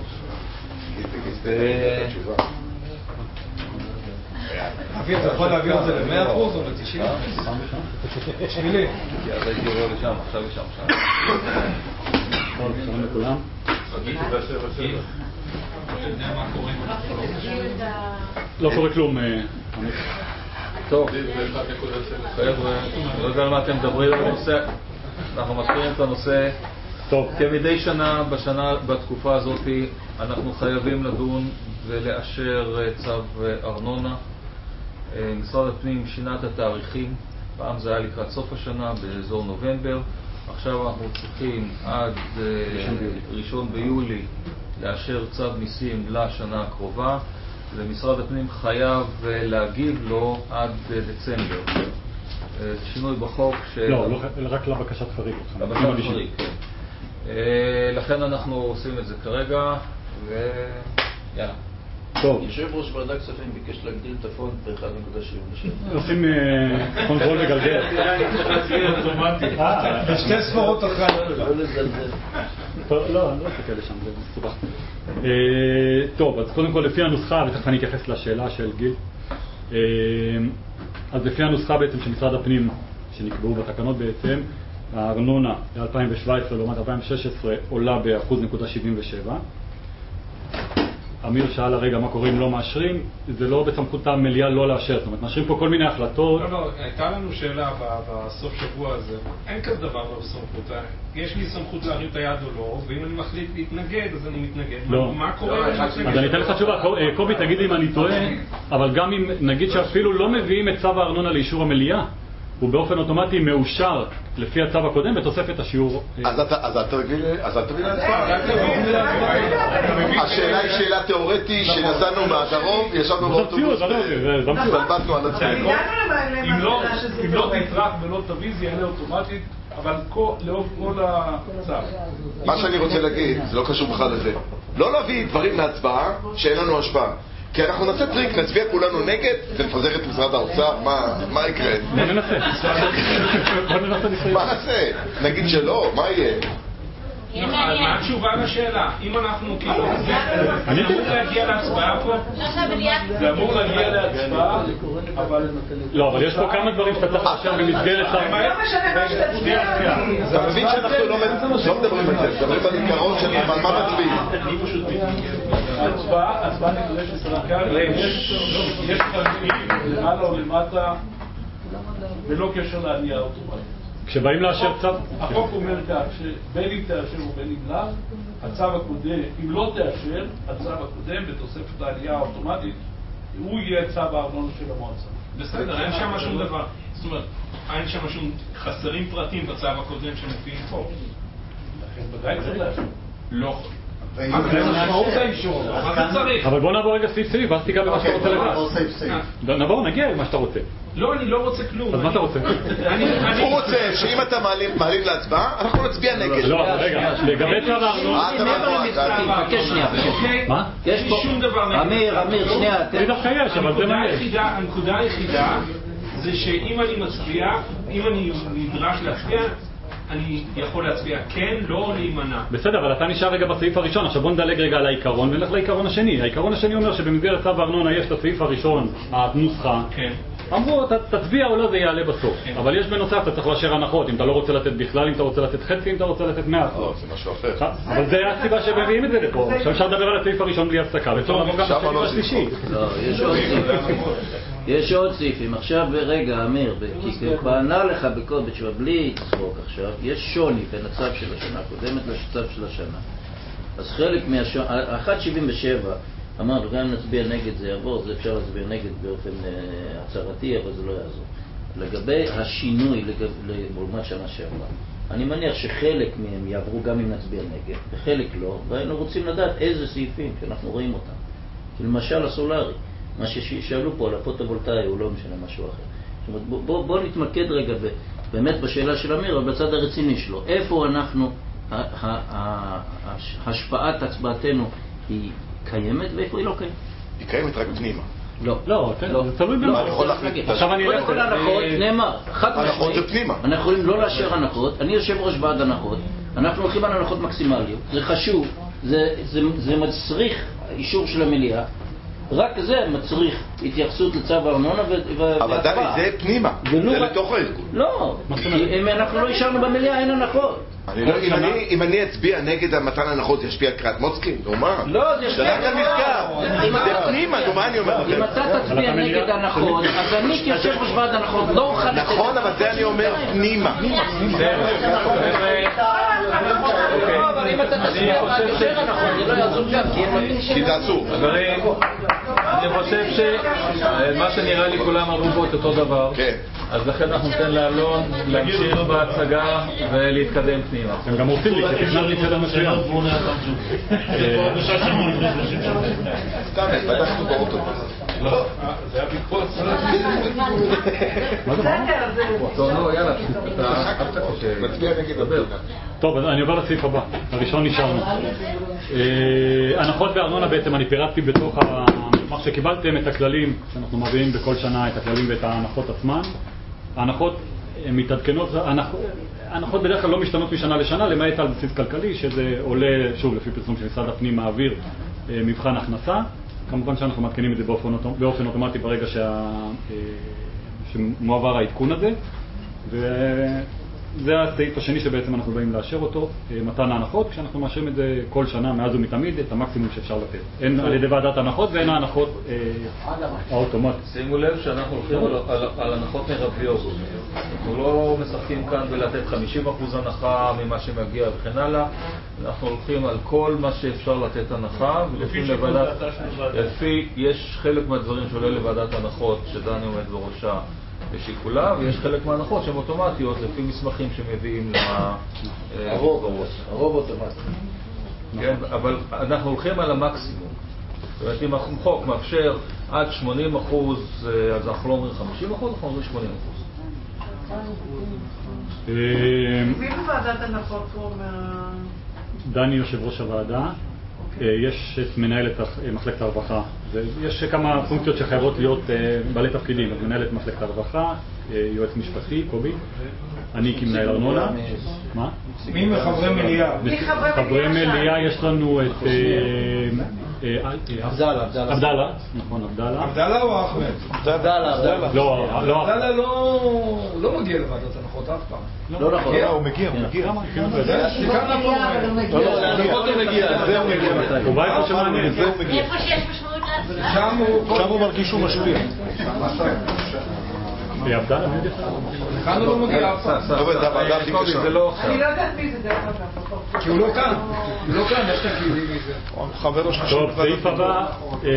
Speaker 2: אבי, אתה יכול להעביר את זה ל-100% או ל-90%? שמילי.
Speaker 1: אז הייתי עובר לשם, עכשיו לשם.
Speaker 12: שלום לכולם. לא קורה כלום.
Speaker 1: טוב, חבר'ה, לא יודע על מה אתם מדברים על הנושא. אנחנו מזכירים את הנושא. טוב, כמדי שנה, בתקופה הזאת, אנחנו חייבים לדון ולאשר צו ארנונה. משרד הפנים שינה את התאריכים. פעם זה היה לקראת סוף השנה, באזור נובמבר. עכשיו אנחנו צריכים עד 1 ביולי לאשר צו מיסים לשנה הקרובה. ומשרד הפנים חייב להגיב לו עד דצמבר. שינוי בחוק
Speaker 12: לא, רק לבקשת חריג.
Speaker 1: לבקשת חריג, כן. לכן אנחנו עושים את זה כרגע, ויאללה.
Speaker 6: טוב. יושב ראש ועדת כספים ביקש להגדיל את הפונט ב-1.77.
Speaker 12: עושים קונטרול וגלגל.
Speaker 2: בשתי ספרות אחרי.
Speaker 12: לא, אני לא אסתכל לשם, זה מסובך. טוב, אז קודם כל לפי הנוסחה, ותכף אני אתייחס לשאלה של גיל. אז לפי הנוסחה בעצם של משרד הפנים, שנקבעו בתקנות בעצם, הארנונה ל-2017 לעומת 2016 עולה ב1.77%. אמיר שאל הרגע מה קורה אם לא מאשרים, זה לא בסמכות המליאה לא לאשר, זאת אומרת, מאשרים פה כל מיני החלטות.
Speaker 14: לא, הייתה לנו שאלה בסוף שבוע הזה, אין כזה דבר בסמכות, יש לי סמכות להרים את היד או לא, ואם אני מחליט להתנגד, אז אני מתנגד.
Speaker 12: לא.
Speaker 14: מה קורה?
Speaker 12: אז אני אתן לך תשובה, קובי תגיד לי אם אני טועה, אבל גם אם נגיד שאפילו לא מביאים את צו הארנונה לאישור המליאה, הוא באופן אוטומטי מאושר לפי הצו הקודם בתוספת השיעור.
Speaker 8: אז אל תביא להצבעה. השאלה היא שאלה תיאורטית שנסענו מהדרום, ישבנו באוטובוס והתבלבטנו על עצמנו.
Speaker 15: אם לא תטרח ולא תביא זה יעלה אוטומטית, אבל לאור כל הצו.
Speaker 8: מה שאני רוצה להגיד, זה לא קשור בכלל לזה. לא להביא דברים להצבעה שאין לנו השפעה. כי אנחנו נעשה טריק, נצביע כולנו נגד ונפזר את משרד האוצר, מה יקרה?
Speaker 12: בוא ננסה.
Speaker 8: מה נעשה? נגיד שלא, מה יהיה?
Speaker 14: מה התשובה לשאלה? אם אנחנו כאילו... זה אמור להגיע להצבעה פה?
Speaker 15: זה אמור להגיע להצבעה, אבל...
Speaker 12: לא, אבל יש פה כמה דברים שאתה צריך לאשר במסגרת...
Speaker 4: לא משנה מה שתצביע.
Speaker 8: אתה מבין שאנחנו לא מדברים על זה, מדברים על עיקרון של מה מצביעים.
Speaker 15: ההצבעה נדרשת סרקל, יש חלקים למעלה או למטה, ולא קשר לעלייה אוטומטית.
Speaker 12: כשבאים לאשר צו...
Speaker 15: החוק אומר כך, שבין אם תאשר ובין אם לא, הצו הקודם, אם לא תאשר, הצו הקודם בתוספת העלייה האוטומטית, הוא יהיה צו הארנונה של המועצה.
Speaker 14: בסדר, אין שם שום דבר. זאת אומרת, אין שם שום חסרים פרטים בצו הקודם שמופיעים פה.
Speaker 15: לכן בוודאי צריך לאשר.
Speaker 14: לא.
Speaker 12: אבל בוא נעבור רגע סעיף סעיף, ואז תיגע במה שאתה רוצה לגעת. נעבור, נגיע למה שאתה רוצה.
Speaker 14: לא, אני לא רוצה כלום.
Speaker 12: אז מה אתה רוצה?
Speaker 8: הוא רוצה שאם אתה מעלים להצבעה, אנחנו נצביע נגד.
Speaker 12: לא, רגע, לגבי צו הארנונה...
Speaker 6: תבקש שנייה.
Speaker 14: מה?
Speaker 6: יש פה...
Speaker 14: שום דבר נגד.
Speaker 6: אמיר, שנייה.
Speaker 12: זה דווקא יש, אבל זה מה יש.
Speaker 14: הנקודה היחידה זה שאם אני מצביע, אם אני נדרש להצביע, אני יכול להצביע כן, לא להימנע.
Speaker 12: בסדר, אבל אתה נשאר רגע בסעיף הראשון. עכשיו בוא נדלג רגע על העיקרון ונלך לעיקרון השני. העיקרון השני אומר שבמסגרת צו הארנונה יש את הסעיף הראשון, הנוסחה.
Speaker 14: כן.
Speaker 12: אמרו, תצביע או לא, זה יעלה בסוף. אבל יש בנוסף, אתה צריך לאשר הנחות, אם אתה לא רוצה לתת בכלל, אם אתה רוצה לתת חצי, אם אתה רוצה לתת 100%.
Speaker 8: זה משהו אחר.
Speaker 12: אבל זה הסיבה שמביאים את זה לפה. עכשיו אפשר לדבר על הסעיף הראשון בלי הפסקה, ואפשר לעבור גם לסעיף השלישי.
Speaker 6: לא, יש עוד סעיפים. עכשיו, רגע, אמיר, כי בענה לך בתשובה, בלי לצחוק עכשיו, יש שוני בין הצו של השנה הקודמת לצו של השנה. אז חלק ה-1.77, אמרנו, גם אם נצביע נגד זה יעבור, זה אפשר להצביע נגד באופן הצהרתי, אבל זה לא יעזור. לגבי השינוי לעומת שנה שעברה, אני מניח שחלק מהם יעברו גם אם נצביע נגד, וחלק לא, והיינו רוצים לדעת איזה סעיפים, שאנחנו רואים אותם. למשל הסולרי, מה ששאלו פה על הפוטו-וולטאי, הוא לא משנה משהו אחר. זאת אומרת, בוא נתמקד רגע באמת בשאלה של אמיר, אבל בצד הרציני שלו. איפה אנחנו, השפעת הצבעתנו היא קיימת ואיפה היא לא קיימת?
Speaker 8: היא קיימת רק פנימה.
Speaker 6: לא,
Speaker 12: זה תלוי במה. עכשיו אני אלך...
Speaker 6: כל הנחות, נאמר,
Speaker 8: הנחות זה פנימה.
Speaker 6: אנחנו יכולים לא לאשר הנחות, אני יושב ראש ועד הנחות, אנחנו הולכים על הנחות מקסימליות, זה חשוב, זה מצריך אישור של המליאה, רק זה מצריך התייחסות לצו הארנונה והצבעה.
Speaker 8: אבל דני, זה פנימה, זה לתוך הארגון.
Speaker 6: לא, אם אנחנו לא אישרנו במליאה, אין הנחות.
Speaker 8: אם אני אצביע נגד מתן הנחות, זה ישפיע על קריאת מוצקין? נו מה?
Speaker 6: לא, זה ישפיע
Speaker 8: על נזכר. זה פנימה, נו מה אני אומר לכם?
Speaker 6: אם אתה תצביע נגד הנחות, אז אני כיושב ראש ועד הנחות לא אוכל...
Speaker 8: נכון, אבל זה אני אומר פנימה.
Speaker 6: אבל אם אתה תצביע רק יותר הנחות, זה לא יעזור גם,
Speaker 8: כי זה אסור.
Speaker 1: אני חושב שמה שנראה לי כולם אמרו פה את אותו דבר, אז לכן אנחנו ניתן לאלון להמשיך בהצגה ולהתקדם פנימה.
Speaker 12: הם גם רוצים לי, שתכנן לי סדר מסוים.
Speaker 8: סתם, בדקנו באוטו.
Speaker 1: לא, זה היה ביקפוץ. מה זה? לא, יאללה,
Speaker 8: מצביע נגד הדבר.
Speaker 12: טוב, אני עובר לסעיף הבא. הראשון נשארנו. הנחות בארנונה בעצם אני פירטתי בתוך המסמך שקיבלתם את הכללים, שאנחנו מביאים בכל שנה את הכללים ואת ההנחות עצמן. ההנחות מתעדכנות, ההנחות בדרך כלל לא משתנות משנה לשנה, למעט על בסיס כלכלי, שזה עולה, שוב, לפי פרסום של משרד הפנים מעביר מבחן הכנסה. כמובן שאנחנו מתקנים את זה באופן אוטומטי ברגע שמועבר העדכון הזה. זה הסעיף השני שבעצם אנחנו באים לאשר אותו, מתן ההנחות, כשאנחנו מאשרים את זה כל שנה מאז ומתמיד, את המקסימום שאפשר לתת. הן על ידי ועדת ההנחות והן ההנחות האוטומטיות.
Speaker 1: שימו לב שאנחנו הולכים על הנחות מרביות. אנחנו לא משחקים כאן בלתת 50% הנחה ממה שמגיע וכן הלאה. אנחנו הולכים על כל מה שאפשר לתת הנחה, ולפי יש חלק מהדברים שעולה לוועדת ההנחות, שדני עומד בראשה, בשיקולה, ויש חלק מההנחות שהן אוטומטיות לפי מסמכים שמביאים
Speaker 6: הרוב אוטומטי.
Speaker 1: כן, אבל אנחנו הולכים על המקסימום. זאת אומרת, אם החוק מאפשר עד 80%, אז אנחנו לא אומרים 50%, אנחנו אומרים 80%.
Speaker 4: מי בוועדת הנחות הוא אומר?
Speaker 12: דני יושב ראש הוועדה. יש את מנהלת מחלקת הרווחה, יש כמה פונקציות שחייבות להיות בעלי תפקידים, אז מנהלת מחלקת הרווחה, יועץ משפטי, קובי, אני כמנהל ארנונה. מה?
Speaker 2: מי מחברי מליאה?
Speaker 12: חברי מליאה יש לנו את עבדאללה, נכון, עבדאללה.
Speaker 2: עבדאללה או אחמד?
Speaker 12: עבדאללה. לא,
Speaker 2: עבדאללה לא מגיע לוועדת הנחות אף פעם.
Speaker 6: לא נכון.
Speaker 8: הוא מגיע.
Speaker 2: סיכמנו פה.
Speaker 8: הוא מגיע.
Speaker 12: הוא בא איפה שמעניין.
Speaker 16: איפה שיש משמעות להצבעה.
Speaker 2: שם הוא מרגיש שהוא משפיע.
Speaker 12: עבדאללה, מי יודע?
Speaker 2: כאן הוא לא מגיע אף פעם.
Speaker 4: אני לא יודעת מי זה דרך אגב.
Speaker 2: כי הוא לא כאן. הוא לא כאן, יש תגידי מי זה.
Speaker 8: חבר ראש
Speaker 12: טוב, סעיף הבא.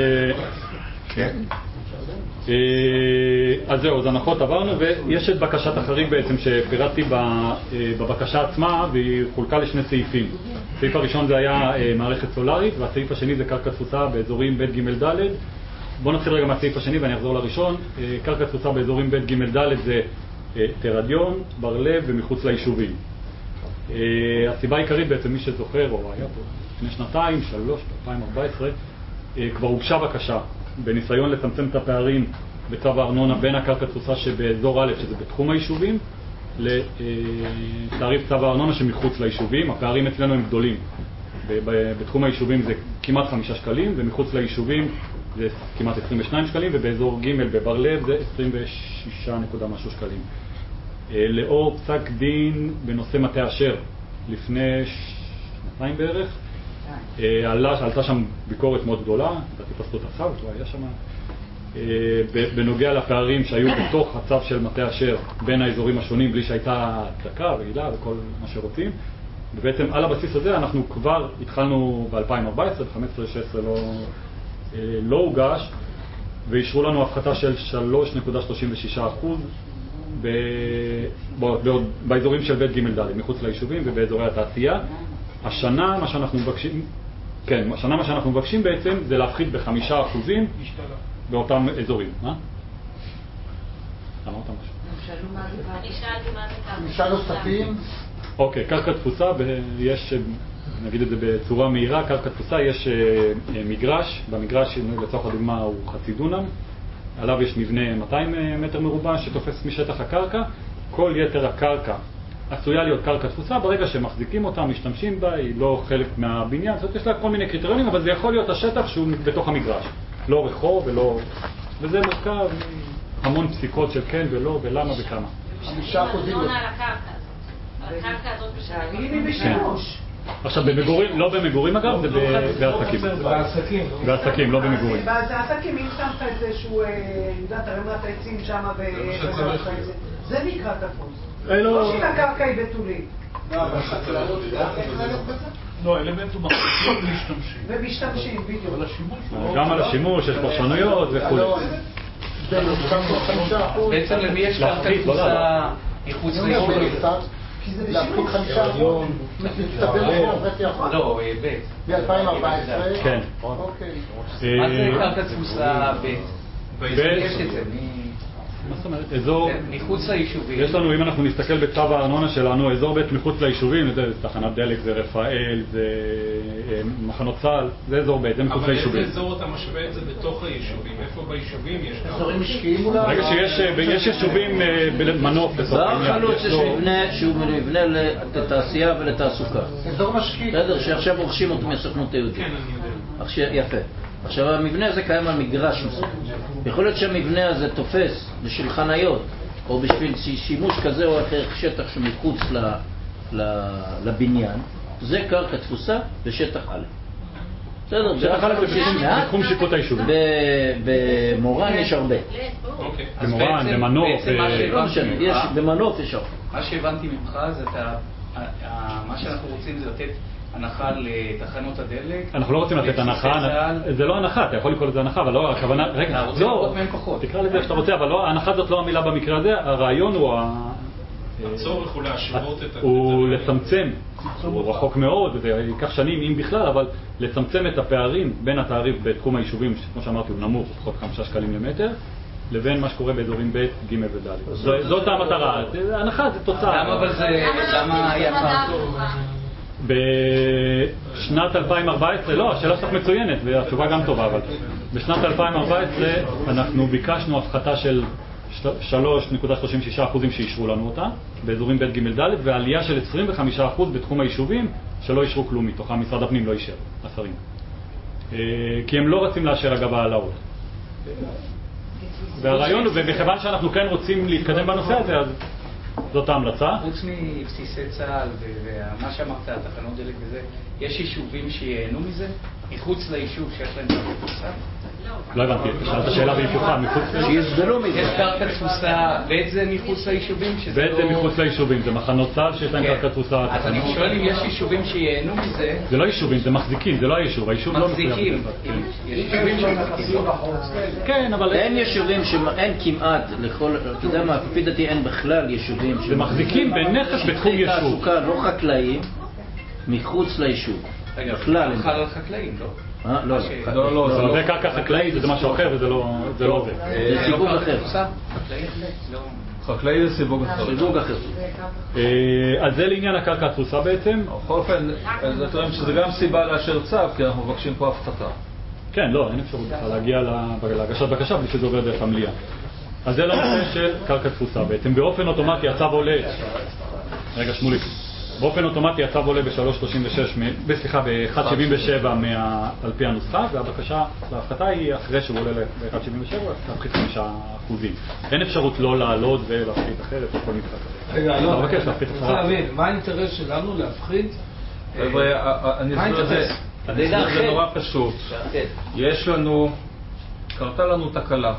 Speaker 12: אז זהו, אז הנחות עברנו, ויש את בקשת החריג בעצם שפירטתי בבקשה עצמה, והיא חולקה לשני סעיפים. הסעיף הראשון זה היה מערכת סולרית, והסעיף השני זה קרקע תפוסה באזורים ב' ג' ד', בואו נתחיל רגע מהסעיף השני ואני אחזור לראשון. קרקע תפוסה באזורים ב' ג' ד' זה תרדיון, בר לב ומחוץ ליישובים. הסיבה העיקרית בעצם, מי שזוכר, או היה פה לפני שנתיים, 2014, כבר הוגשה בקשה בניסיון לצמצם את הפערים בצו הארנונה בין הקרקע תפוסה שבאזור א', שזה בתחום היישובים, לתעריף צו הארנונה שמחוץ ליישובים. הפערים אצלנו הם גדולים. בתחום היישובים זה כמעט 5 שקלים, ומחוץ ליישובים זה כמעט 22 שקלים, ובאזור ג' בבר לב זה 26 נקודה משהו שקלים. לאור פסק דין בנושא מטה אשר לפני שנתיים בערך, עלתה שם ביקורת מאוד גדולה, פסלו את הצו, הוא היה שם, בנוגע לפערים שהיו בתוך הצו של מטה אשר בין האזורים השונים, בלי שהייתה הצדקה ועילה וכל מה שרוצים. ובעצם על הבסיס הזה אנחנו כבר התחלנו ב-2014, ב-15-16 לא הוגש, ואישרו לנו הפחתה של 3.36% באזורים של בית ג' ד', מחוץ ליישובים ובאזורי התעשייה. השנה מה שאנחנו מבקשים בעצם זה להפחית ב5% באותם אזורים. מה? אמרת משהו?
Speaker 16: אני שאלתי מה זה
Speaker 17: נשאל נוספים?
Speaker 12: אוקיי, קרקע תפוסה, יש, נגיד את זה בצורה מהירה, קרקע תפוסה, יש מגרש, במגרש לצורך הדוגמה הוא חצי דונם, עליו יש מבנה 200 מטר מרובע שתופס משטח הקרקע, כל יתר הקרקע עשויה להיות קרקע תפוסה, ברגע שמחזיקים אותה, משתמשים בה, היא לא חלק מהבניין, זאת אומרת, יש לה כל מיני קריטריונים, אבל זה יכול להיות השטח שהוא בתוך המגרש, לא רחוב ולא... וזה מורכב המון פסיקות של כן ולא ולמה וכמה.
Speaker 16: 5% על הקרקע הזאת
Speaker 4: בשימוש.
Speaker 12: עכשיו במגורים, לא במגורים אגב, זה בעסקים. בעסקים, לא במגורים.
Speaker 4: בעסקים, אם שמת את זה שהוא, יודעת, הרמת העצים שם זה נקרא תפוס. לא שהקרקע היא בתולית.
Speaker 15: לא, אלמנט הוא מחזיקים ומשתמשים.
Speaker 4: ומשתמשים, בדיוק.
Speaker 12: גם על השימוש, יש פרשנויות וכו'.
Speaker 7: בעצם למי יש קרקע תפוסה מחוץ ליישובים?
Speaker 17: כי זה בשימוש.
Speaker 7: לא, ב'.
Speaker 17: ב-2014.
Speaker 12: כן.
Speaker 17: אוקיי.
Speaker 7: מה זה קרקע תפוסה ב'? יש את זה,
Speaker 12: מה זאת אומרת? אזור...
Speaker 7: מחוץ ליישובים.
Speaker 12: יש לנו, אם אנחנו נסתכל בצו הארנונה שלנו, אזור ב' מחוץ ליישובים, זה תחנת דלק, זה רפאל, זה מחנות צה"ל, זה אזור ב', זה מחוץ ליישובים.
Speaker 14: אבל איזה אזור אתה משווה את זה בתוך היישובים? איפה ביישובים יש?
Speaker 17: אזורים משקיעים אולי?
Speaker 12: ברגע שיש יישובים במנוף בסוף העניין.
Speaker 6: בחלוץ יש מבנה שהוא מבנה לתעשייה ולתעסוקה.
Speaker 17: אזור משקיעים.
Speaker 6: בסדר, שעכשיו רוכשים אותו מהסוכנות היהודית.
Speaker 14: כן, אני יודע.
Speaker 6: יפה. עכשיו המבנה הזה קיים על מגרש מסוים. יכול להיות שהמבנה הזה תופס בשביל חניות או בשביל שימוש כזה או אחר שטח שמחוץ לבניין, זה קרקע תפוסה בשטח א'. בסדר,
Speaker 12: שטח א' זה בתחום שיפוט היישובים.
Speaker 6: במורן יש הרבה.
Speaker 12: במורן, במנוף.
Speaker 6: לא משנה, במנוף יש הרבה.
Speaker 7: מה שהבנתי ממך זה מה שאנחנו רוצים זה לתת הנחה לתחנות הדלק.
Speaker 12: אנחנו לא רוצים לתת הנחה, זה לא הנחה, אתה יכול לקרוא לזה הנחה, אבל לא הכוונה, רגע, לא, תקרא לזה איך שאתה רוצה, אבל ההנחה זאת לא המילה במקרה הזה, הרעיון הוא
Speaker 14: הצורך הוא להשוות את
Speaker 12: הוא לצמצם, הוא רחוק מאוד, זה ייקח שנים אם בכלל, אבל לצמצם את הפערים בין התעריף בתחום היישובים, כמו שאמרתי הוא נמוך, פחות 5 שקלים למטר, לבין מה שקורה באזורים ב', ג' וד'. זאת המטרה, הנחה זה תוצאה.
Speaker 7: למה היה פעם?
Speaker 12: בשנת 2014, לא, השאלה שלך מצוינת והתשובה גם טובה, אבל בשנת 2014 אנחנו ביקשנו הפחתה של 3.36% שאישרו לנו אותה באזורים ב' ג' ד' ועלייה של 25% בתחום היישובים שלא אישרו כלום מתוכם, משרד הפנים לא אישר, השרים, כי הם לא רוצים לאשר אגב העלאות. והרעיון הוא, ומכיוון שאנחנו כן רוצים להתקדם בנושא הזה, אז זאת ההמלצה.
Speaker 7: חוץ מבסיסי צה"ל ומה שאמרת, תחנות דלק וזה, יש יישובים שיהנו מזה? מחוץ ליישוב שיש להם קרקע תפוסה?
Speaker 12: לא הבנתי, שאלת השאלה בהיפוכה,
Speaker 6: שיסבלו מזה.
Speaker 7: יש קרקע תפוסה, ואת זה מחוץ ליישובים?
Speaker 12: ואת זה מחוץ ליישובים, זה מחנות צה"ל שיש להם קרקע תפוסה.
Speaker 7: אז אני שואל אם יש יישובים שיהנו מזה.
Speaker 12: זה לא יישובים, זה מחזיקים, זה לא היישוב, היישוב לא מחזיקים.
Speaker 7: יש יישובים שמחזיקים.
Speaker 12: כן, אבל...
Speaker 6: אין יישובים שאין כמעט לכל, אתה יודע מה, לפי דעתי אין בכלל יישובים
Speaker 12: שמחזיקים בנכס בתחום יישוב.
Speaker 6: תעסוקה לא חקלאיים מחוץ ליישוב.
Speaker 7: רגע, זה חל על חקלאים, לא?
Speaker 12: לא, זה קרקע חקלאית, זה משהו אחר וזה לא זה.
Speaker 6: זה סיווג אחר.
Speaker 1: חקלאי זה סיווג אחר.
Speaker 6: סיווג אחר.
Speaker 12: אז זה לעניין הקרקע התפוסה בעצם.
Speaker 1: בכל אופן, אתם רואים שזה גם סיבה לאשר צו, כי אנחנו מבקשים פה הפחתה.
Speaker 12: כן, לא, אין אפשרות להגיע להגשת בקשה בלי שזה עובר דרך המליאה. אז זה לנושא של קרקע תפוסה בעצם. באופן אוטומטי הצו עולה, רגע שמוליק, באופן אוטומטי הצו עולה ב-1.77 על פי הנוסחה, והבקשה להפחתה היא אחרי שהוא עולה ב-1.77, אז להפחית 5%. אין אפשרות לא לעלות ולהפחית אחרת או כל מקרה כזה.
Speaker 2: רגע, לא,
Speaker 12: אני
Speaker 2: רוצה להבין, מה האינטרס שלנו להפחית?
Speaker 1: אני אסביר את זה. זה נורא פשוט. יש לנו, קרתה לנו תקלה.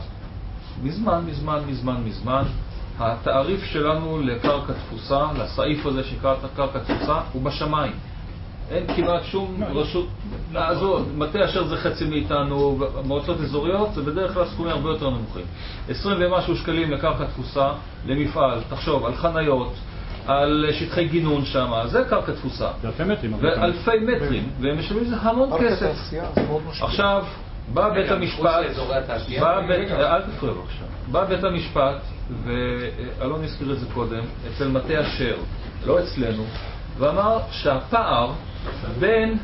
Speaker 1: מזמן, התעריף שלנו לקרקע תפוסה, לסעיף הזה שקראת קרקע תפוסה, הוא בשמיים. אין כמעט שום רשות לעזור. מטה אשר זה חצי מאיתנו, מועצות אזוריות, זה בדרך כלל סכומים הרבה יותר נמוכים. 20 ומשהו שקלים לקרקע תפוסה למפעל, תחשוב, על חניות, על שטחי גינון שם, זה קרקע תפוסה. ואלפי מטרים, והם משלמים זה המון כסף. עכשיו, בא בית המשפט, אל תפריע בבקשה, בא בית המשפט, ואלון הזכיר את זה קודם, אצל מטה אשר, לא אצלנו, ואמר שהפער בין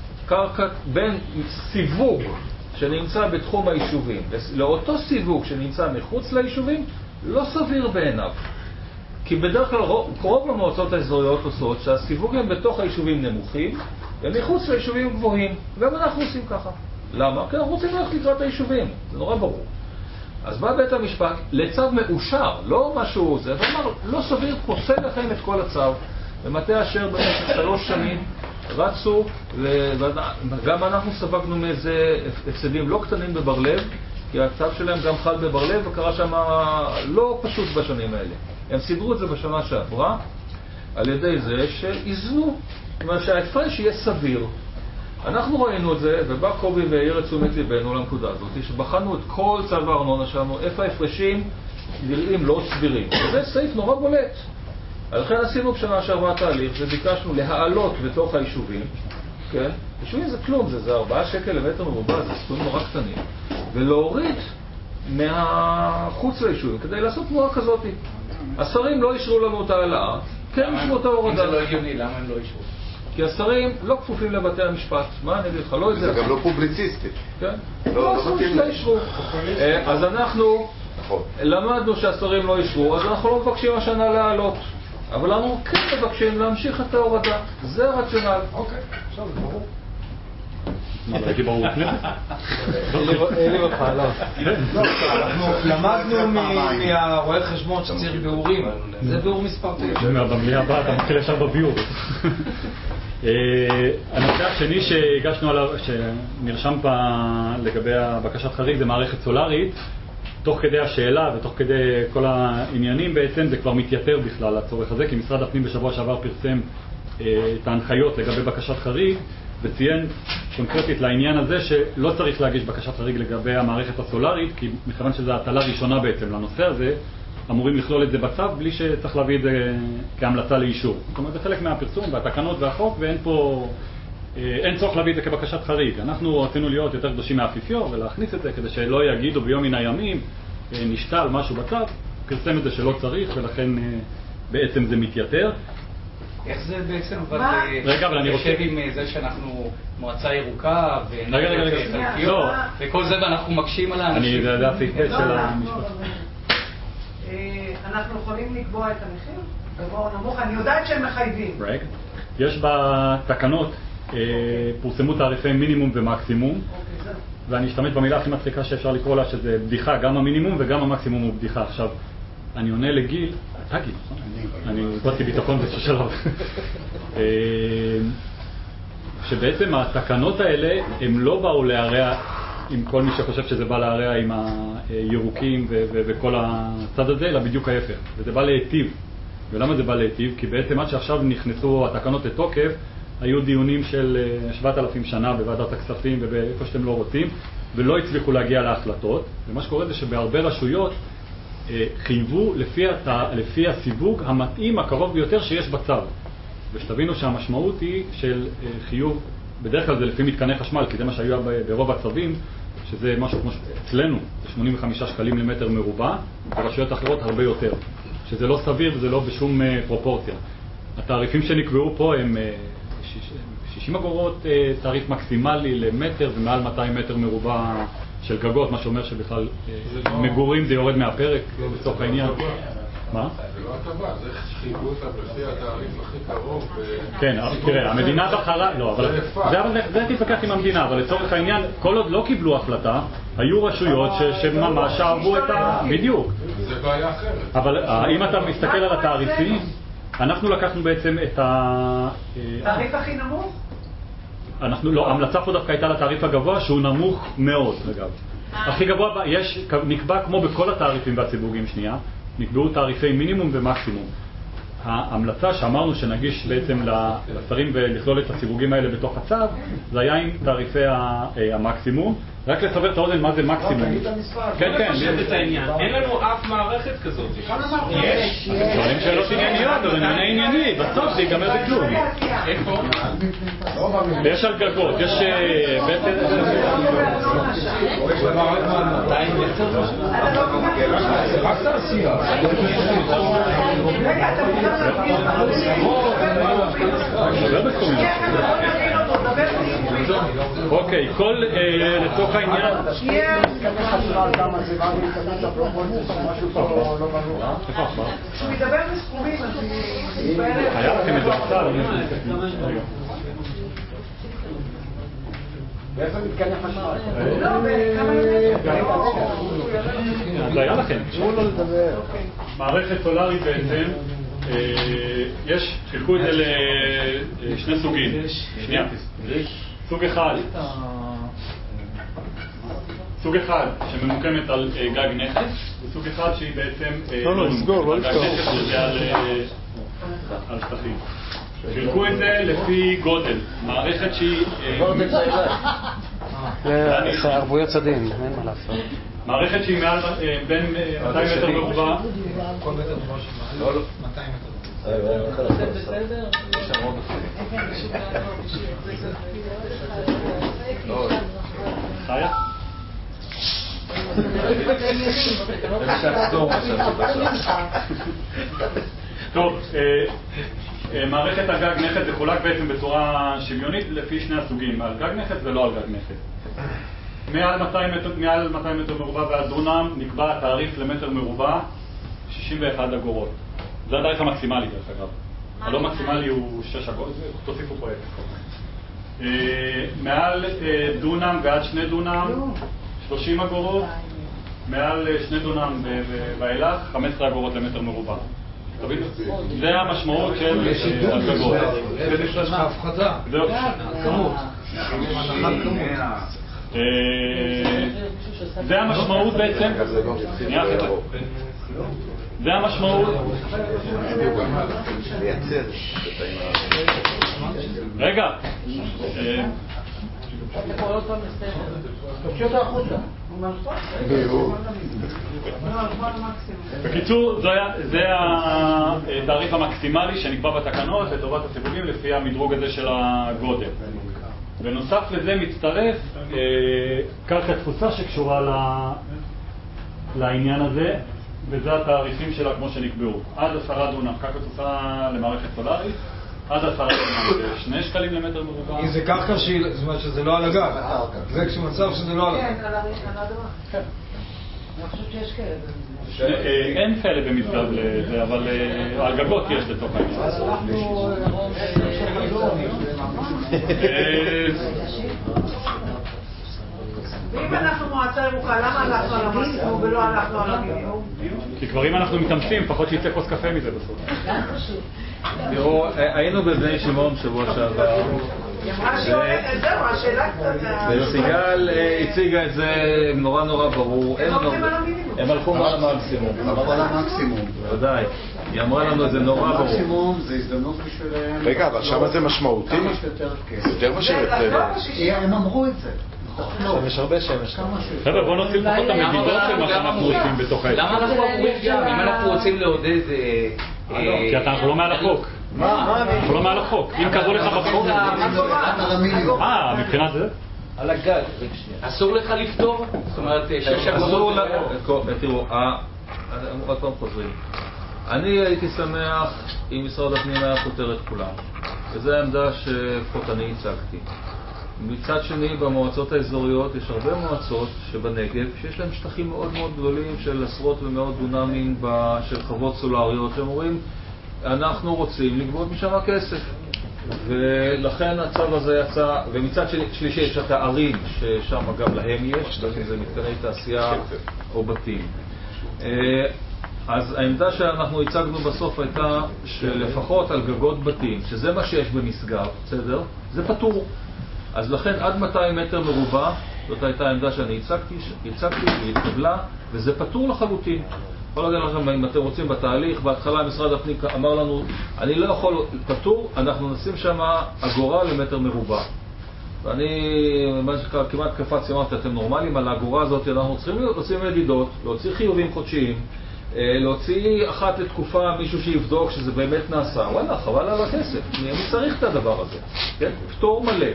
Speaker 1: סיווג שנמצא בתחום היישובים לאותו סיווג שנמצא מחוץ ליישובים לא סביר בעיניו. כי בדרך כלל קרוב המועצות האזוריות עושות שהסיווגים בתוך היישובים נמוכים ומחוץ ליישובים גבוהים, גם אנחנו עושים ככה. למה? כי אנחנו רוצים ללכת לקראת היישובים, זה נורא ברור. אז בא בית המשפט לצו מאושר, לא משהו זה, ואמר, לא סביר, פוסל לכם את כל הצו. ומטה אשר במשך 3 שנים רצו, וגם אנחנו ספגנו מאיזה הפסדים לא קטנים בבר לב, כי הצו שלהם גם חל בבר לב, וקרה שם לא פשוט בשנים האלה. הם סידרו את זה בשנה שעברה, על ידי זה שאיזנו, זאת אומרת שההפרש יהיה סביר. אנחנו ראינו את זה, ובא קובי והעיר את תשומת ליבנו לנקודה הזאת, שבחנו את כל צו הארנונה שלנו, איפה ההפרשים נראים לא סבירים. וזה סעיף נורא בולט. לכן עשינו בשנה שעברה תהליך, וביקשנו להעלות בתוך היישובים, כן? יישובים זה כלום, זה 4 שקל למטר מרובע, זה סכומים נורא קטנים, ולהוריד מהחוץ ליישובים, כדי לעשות תנועה כזאת. השרים לא אישרו לנו את העלאה, כן אישרו את ההורדה.
Speaker 7: זה לא הגיוני, למה הם לא אישרו?
Speaker 1: כי השרים לא כפופים לבתי המשפט. מה אני אגיד לך? לא את זה.
Speaker 8: זה גם לא פובליציסטי.
Speaker 1: כן? לא אישרו. אז אנחנו למדנו שהשרים לא אישרו, אז אנחנו לא מבקשים השנה להעלות. אבל אנחנו כן מבקשים להמשיך את ההורדה. זה הרציונל.
Speaker 2: אוקיי, עכשיו זה ברור.
Speaker 12: מה, לא הייתי ברור לפני?
Speaker 2: אין לי בך, לא. אנחנו למדנו מהרואה חשבון שצריך ביאורים. זה ביאור מספר 9.
Speaker 12: במליאה הבאה אתה מתחיל ישר בביאור. הנושא השני שהגשנו עליו, שנרשם לגבי הבקשת חריג, זה מערכת סולארית. תוך כדי השאלה ותוך כדי כל העניינים בעצם זה כבר מתייתר בכלל הצורך הזה, כי משרד הפנים בשבוע שעבר פרסם את ההנחיות לגבי בקשת חריג וציין קונקרטית לעניין הזה שלא צריך להגיש בקשת חריג לגבי המערכת הסולארית, כי מכיוון שזו הטלה ראשונה בעצם לנושא הזה, אמורים לכלול את זה בצו בלי שצריך להביא את זה כהמלצה לאישור. זאת אומרת, זה חלק מהפרסום והתקנות והחוק, ואין פה אין צורך להביא את זה כבקשת חריג. אנחנו רצינו להיות יותר קדושים מהאפיפיור ולהכניס את זה כדי שלא יגידו ביום מן הימים נשתל משהו בצו, פרסם את זה שלא צריך, ולכן בעצם זה מתייתר.
Speaker 7: איך זה בעצם
Speaker 12: אבל אני רוצה...
Speaker 7: יושב עם זה שאנחנו מועצה ירוקה וכל זה ואנחנו מקשים על האנשים?
Speaker 12: זה הסעיף של המשפט.
Speaker 4: אנחנו יכולים לקבוע את המחיר? גבוה או נמוך? אני יודעת שהם מחייבים.
Speaker 12: יש בתקנות, פורסמו תעריפי מינימום ומקסימום, ואני אשתמש במילה הכי מצחיקה שאפשר לקרוא לה, שזה בדיחה, גם המינימום וגם המקסימום הוא בדיחה. עכשיו, אני עונה לגיל, אתה גיל, אני באתי ביטחון באיזשהו שלב, שבעצם התקנות האלה הם לא באו להרע עם כל מי שחושב שזה בא להרע עם הירוקים וכל הצד הזה, אלא בדיוק ההפך, וזה בא להיטיב. ולמה זה בא להיטיב? כי בעצם עד שעכשיו נכנסו התקנות לתוקף, היו דיונים של 7,000 שנה בוועדת הכספים ובאיפה שאתם לא רוצים, ולא הצליחו להגיע להחלטות. ומה שקורה זה שבהרבה רשויות חייבו לפי הסיווג המתאים הקרוב ביותר שיש בצו. ושתבינו שהמשמעות היא של חיוב בדרך כלל זה לפי מתקני חשמל, כי זה מה שהיו ברוב הצווים, שזה משהו כמו אצלנו, זה 85 שקלים למטר מרובע, ברשויות אחרות הרבה יותר, שזה לא סביר וזה לא בשום פרופורציה. התעריפים שנקבעו פה הם 60 אגורות תעריף מקסימלי למטר ומעל 200 מטר מרובע של גגות, מה שאומר שבכלל מגורים זה יורד מהפרק לצורך העניין. מה?
Speaker 18: זה לא הטבה, זה חייבו אותם לפי התעריף הכי קרוב.
Speaker 12: כן, תראה, המדינה בחרה, לא, אבל זה תתווכח עם המדינה, אבל לצורך העניין, כל עוד לא קיבלו החלטה, היו רשויות שממש אהבו את ה... בדיוק.
Speaker 18: זה בעיה אחרת.
Speaker 12: אבל אם אתה מסתכל על התעריפים, אנחנו לקחנו בעצם את ה...
Speaker 4: תעריף הכי נמוך?
Speaker 12: לא, ההמלצה פה דווקא הייתה לתעריף הגבוה, שהוא נמוך מאוד, אגב. הכי גבוה, נקבע כמו בכל התעריפים והסיווגים שנייה, נקבעו תעריפי מינימום ומקסימום. ההמלצה שאמרנו שנגיש בעצם לשרים ולכלול את הסיווגים האלה בתוך הצו, זה היה עם תעריפי המקסימום. רק לסבר את האוזן מה זה מקסימום. כן, כן.
Speaker 14: אין לנו אף מערכת כזאת.
Speaker 12: יש. דברים שאלות ענייניות, אבל ענייני ענייני. בסוף זה ייגמר בכלום.
Speaker 14: איפה?
Speaker 12: יש על גגות, יש...
Speaker 17: רק תעשייה.
Speaker 12: אוקיי, כל לצורך העניין
Speaker 4: כשהוא מדבר בסכומים
Speaker 12: היה לכם את זה בצד
Speaker 17: באיפה מתקני חשמל?
Speaker 4: לא, בכמה
Speaker 12: זה היה לכם מערכת סולארית בעצם יש, חילקו את זה לשני סוגים. שנייה. סוג אחד שממוקמת על גג נכס, וסוג אחד שהיא בעצם לא ממוקמת על גג נכס, שזה על שטחים. חילקו את זה לפי גודל. מערכת שהיא...
Speaker 19: זה ערבויות צדדים, אין מה לעשות.
Speaker 12: מערכת שהיא בין 200 מטר מרובע.
Speaker 2: כל מטר מרובע של מעל 200 מטר.
Speaker 12: חיה? טוב, מערכת הגג נכס זה חולק בעצם בצורה שוויונית לפי שני הסוגים, על גג נכס ולא על גג נכס. מעל 200 מטר מרובע ועד דונם נקבע התעריף למטר מרובע 61 אגורות. זה התעריף המקסימלי דרך אגב. הלא מקסימלי הוא 6 אגורות, תוסיפו פה 0. מעל דונם ועד 2 דונם 30 אגורות, מעל 2 דונם ואילך 15 אגורות למטר מרובע. זה המשמעות של הגגות.
Speaker 2: יש לך הפחדה. כמות.
Speaker 12: זה המשמעות בעצם. זה המשמעות. רגע. בקיצור, זה התעריף המקסימלי שנקבע בתקנות לטובת הסיווגים לפי המדרוג הזה של הגודל. בנוסף לזה מצטרף קרקע תפוסה שקשורה לעניין הזה, וזה התעריפים שלה כמו שנקבעו. עד 10 דונם קרקע תפוסה למערכת סולארית, עד 10 דונם 2 שקלים למטר מרובע.
Speaker 2: אם זה קרקע זאת אומרת שזה לא על הגג. זה כשמצב שזה לא על הגג.
Speaker 4: כן, על האדמה. כן. אני חושבת שיש כאלה.
Speaker 12: אין כאלה במסגד לזה, אבל על גגות יש לתוך העניין.
Speaker 17: אז אנחנו...
Speaker 4: ואם אנחנו מועצה ירוקה, למה הלכנו על המקסימום ולא הלכנו על המינימום?
Speaker 12: כי כבר אם אנחנו מתאמצים, פחות שיצא כוס קפה מזה בסוף.
Speaker 1: תראו, היינו בבני שמעון שבוע שעבר.
Speaker 4: זהו, השאלה קצת...
Speaker 1: וסיגל הציגה את זה נורא ברור. הם הלכו על המקסימום. בוודאי. היא אמרה לנו את זה נורא ברור.
Speaker 3: המקסימום זה הזדמנות בשבילם.
Speaker 8: רגע, אבל שם זה משמעותי. יותר מאשר אצלנו.
Speaker 17: הם אמרו את זה.
Speaker 19: יש הרבה שמש.
Speaker 12: חבר'ה, בואו נוציא לפחות את המדידות של מה שאנחנו רוצים בתוך העצם.
Speaker 7: למה אנחנו אמורים גם? אם אנחנו רוצים לעודד...
Speaker 12: כי אנחנו לא מעל החוק. אנחנו לא מעל החוק. אם קראו לך בחוק... מבחינת זה?
Speaker 19: על הגג.
Speaker 7: אסור לך לפתור? זאת אומרת,
Speaker 1: אסור לך... תראו, עוד פעם חוזרים. אני הייתי שמח אם משרד הפנים היה פותר את כולם. וזו העמדה שפחות אני הצגתי. מצד שני, במועצות האזוריות יש הרבה מועצות שבנגב שיש להם שטחים מאוד מאוד גדולים של עשרות ומאות דונמים של חוות סולריות שהם אומרים, אנחנו רוצים לגבות משם כסף. ולכן הצו הזה יצא, ומצד שלישי יש את הערים ששם גם להם יש, גם אם זה מתקני תעשייה או בתים. אז העמדה שאנחנו הצגנו בסוף הייתה שלפחות על גגות בתים, שזה מה שיש במשגב, בסדר? זה פטור. אז לכן עד 200 מטר מרובע, זאת הייתה העמדה שאני הצגתי, היא התקבלה, וזה פטור לחלוטין. יכול להגיד לכם, אם אתם רוצים בתהליך, בהתחלה משרד הפנים אמר לנו, אני לא יכול פטור, אנחנו נשים שם אגורה למטר מרובע. ואני כמעט קפצתי, אמרתי, אתם נורמליים על האגורה הזאת, אנחנו צריכים להוציא מדידות, להוציא חיובים חודשיים, להוציא אחת לתקופה מישהו שיבדוק שזה באמת נעשה. וואלה, חבל על הכסף, מי צריך את הדבר הזה? כן? פטור מלא.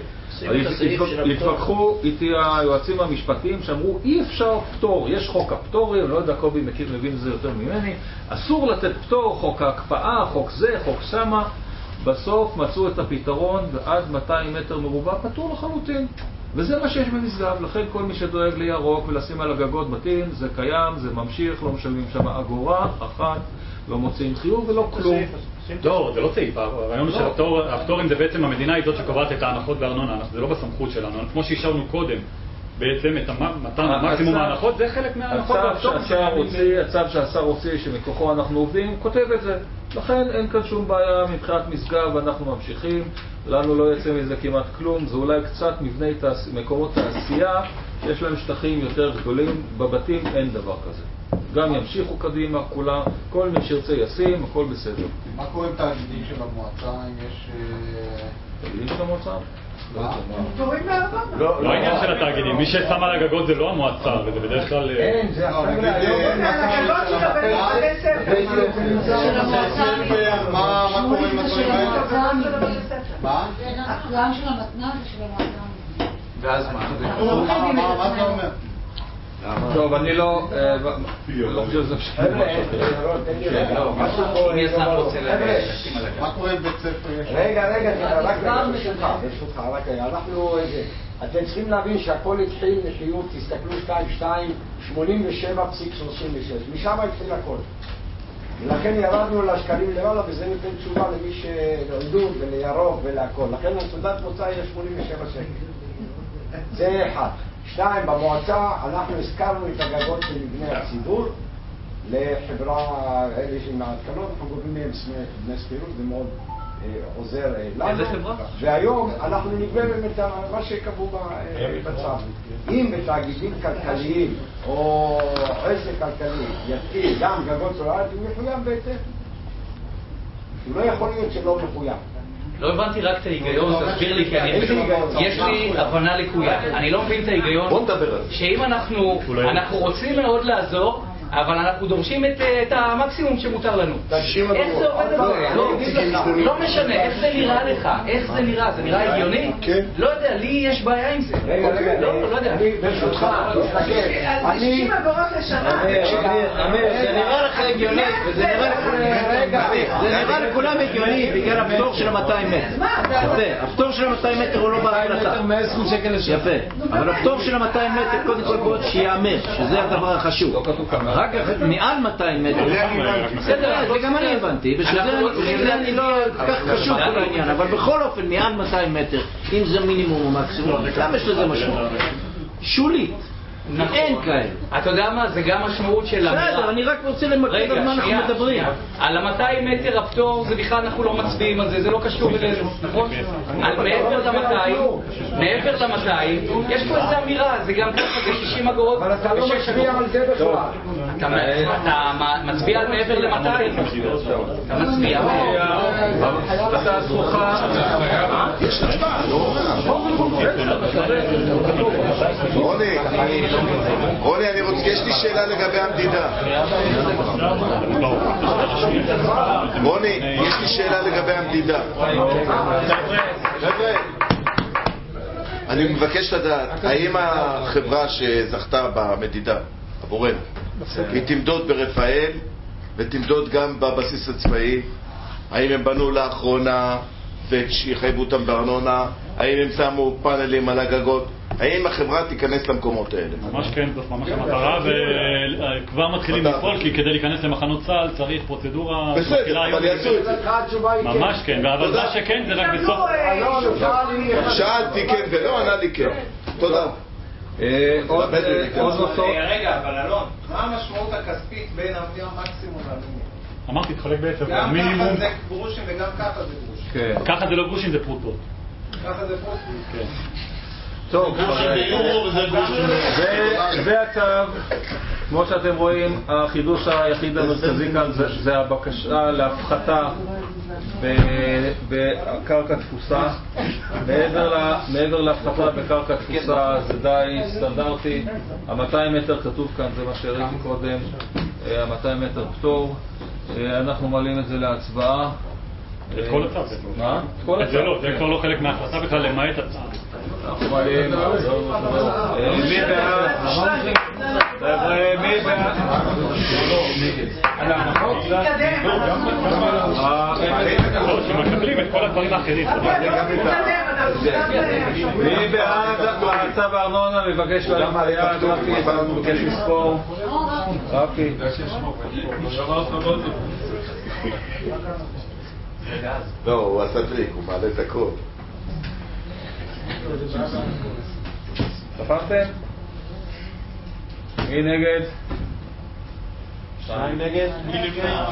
Speaker 1: התווכחו איתי היועצים המשפטיים שאמרו, אי אפשר פטור, יש חוק הפטורים, לא יודע, קובי מבין זה יותר ממני, אסור לתת פטור, חוק ההקפאה, חוק זה, חוק שמה. בסוף מצאו את הפתרון ועד 200 מטר מרובע פטור לחלוטין. וזה מה שיש במשגב, לכן כל מי שדואג לירוק ולשים על הגגות בתים, זה קיים, זה ממשיך, לא משלמים שם אגורה אחת, לא מוצאים חיוב ולא כלום.
Speaker 12: לא, זה לא סעיף, הרעיון הוא שהפטורים זה בעצם המדינה היא זאת שקובעת את ההנחות בארנונה, זה לא בסמכות שלנו, כמו שאישרנו קודם, בעצם את מתן המקסימום ההנחות, זה חלק מההנחות והפטורים.
Speaker 1: הצו שהשר הוציא שמכוחו אנחנו עובדים, כותב את זה. לכן אין כאן שום בעיה מבחינת משגב, אנחנו ממשיכים, לנו לא יצא מזה כמעט כלום, זה אולי קצת מבני מקומות תעשייה, יש להם שטחים יותר גדולים, בבתים אין דבר כזה. גם ימשיכו קדימה, כולם, כל מי שירצה ישים, הכל בסדר.
Speaker 3: מה קורה עם תאגידים של המועצה, אם יש...
Speaker 1: תאגידים של המועצה?
Speaker 4: פטורים מהארנונה.
Speaker 12: לא העניין של התאגידים, מי ששם על הגגות זה לא המועצה, וזה בדרך כלל...
Speaker 17: כן, זה החבר'ה היום.
Speaker 4: הגגות שקבל בתי ספר.
Speaker 3: מה קורה עם הדברים האלה? מה?
Speaker 16: הכלל של המתנ"ס ושל המועצה.
Speaker 7: ואז מה?
Speaker 3: מה אתה אומר?
Speaker 1: טוב, אני לא חושב שזה
Speaker 3: מה קורה עם בית ספר?
Speaker 17: רגע, רק ברשותך, אתם צריכים להבין שהכל התחיל לחיוב, תסתכלו 2.87.36, משם התחיל הכל. ולכן ירדנו לשקלים למעלה, וזה ניתן תשובה למי שעידוד ולירוק ולהכל. לכן הנקודת מוצא היא 87 שקל. זה אחד. 2, במועצה אנחנו הזכרנו את הגגות של מבני הציבור לחברה, אלה שמעדכנות, אנחנו גובים מהם דמי שכירות, זה מאוד עוזר לנו.
Speaker 7: איזה חברה?
Speaker 17: והיום אנחנו נגבה באמת מה שקבעו בצו. אם בתאגידים כלכליים או עסק כלכלי יתחיל גם גגות סולריות, הוא מחויב בהתאם. הוא לא יכול להיות שלא מחויב.
Speaker 7: לא הבנתי רק את ההיגיון, תסביר לי, כי יש לי הבנה לקויה. אני לא מבין את ההיגיון שאם אנחנו רוצים מאוד לעזור, אבל אנחנו דורשים את המקסימום שמותר לנו. איך זה עובד הזה? לא משנה, איך זה נראה לך? איך זה נראה? זה נראה הגיוני? לא יודע, לי יש בעיה עם זה. לא יודע.
Speaker 17: ברשותך, תסתכל.
Speaker 4: 90 אגורות לשנה.
Speaker 6: זה נראה לך הגיוני, וזה נראה לכולם הגיוני בגלל הפטור של 200 מטר. יפה, הפטור של 200 מטר הוא לא בהחלטה. יפה, אבל הפטור של 200 מטר קודם כל בוא שיאמר, שזה הדבר החשוב. רק מעל 200 מטר. בסדר, זה גם אני הבנתי. בשביל אני לא כך חשוב כל העניין, אבל בכל אופן מעל 200 מטר, אם זה מינימום או מקסימום, גם יש לזה משמעות. שולית. אין כאלה.
Speaker 7: אתה יודע מה? זה גם משמעות של אמירה.
Speaker 6: בסדר, אני רק רוצה למקד על מה אנחנו מדברים.
Speaker 7: על ה-200 מטר הפטור, זה בכלל אנחנו לא מצביעים על זה, זה לא קשור אלינו, נכון? על מעבר ל-200, יש פה איזו אמירה, זה גם ככה, זה 60 אגורות.
Speaker 17: אבל אתה לא מצביע על זה בכלל.
Speaker 7: אתה מצביע על מעבר ל-200. אתה מצביע.
Speaker 1: אתה זכותך.
Speaker 8: יש הצבעה, לא רוני, יש לי שאלה לגבי המדידה. רוני, יש לי שאלה לגבי המדידה. חבר'ה, אני מבקש לדעת, האם החברה שזכתה במדידה עבורנו, היא תמדוד ברפאל ותמדוד גם בבסיס הצבאי? האם הם בנו לאחרונה ושיחייבו אותם בארנונה? האם הם שמו פאנלים על הגגות? האם החברה תיכנס למקומות האלה?
Speaker 12: ממש כן, זאת ממש המטרה, וכבר מתחילים לפעול, כי כדי להיכנס למחנות צה"ל צריך פרוצדורה.
Speaker 8: בסדר, אבל יעשו את זה.
Speaker 12: ממש כן, אבל מה שכן זה רק בסוף.
Speaker 8: שאלתי כן ולא, ענה לי כן. תודה.
Speaker 1: עוד נושא.
Speaker 20: רגע, אבל אלון, מה המשמעות הכספית בין המקסימום והמינימום?
Speaker 12: אמרתי, תחלק בעצם.
Speaker 20: גם ככה זה גרושים וגם ככה זה גרושים.
Speaker 12: ככה זה לא גרושים, זה פרוטות.
Speaker 20: ככה זה פרוטות?
Speaker 12: כן.
Speaker 1: טוב, זה הצו. כמו שאתם רואים, החידוש היחיד המרכזי כאן זה הבקשה להפחתה בקרקע תפוסה. מעבר להפחתה בקרקע תפוסה זה די סטנדרטי. ה-200 מטר כתוב כאן, זה מה שהראיתי קודם, ה-200 מטר פטור. אנחנו מעלים את זה להצבעה.
Speaker 12: את כל הצו.
Speaker 1: מה?
Speaker 12: זה לא, זה כבר לא חלק מההחלטה בכלל, למעט הצו.
Speaker 1: אנחנו מעלים. מי בעד? מי בעד? על ההנחות?
Speaker 12: שמקבלים את כל הדברים האחרים.
Speaker 1: מי בעד הצו הארנונה? מבקש להרים היד. רפי, אתה מבקש לספור. רפי.
Speaker 8: לא, הוא עשה טריק, הוא מעלה את הכל.
Speaker 1: ספרתם? מי נגד? 2 נגד? מי נמנע?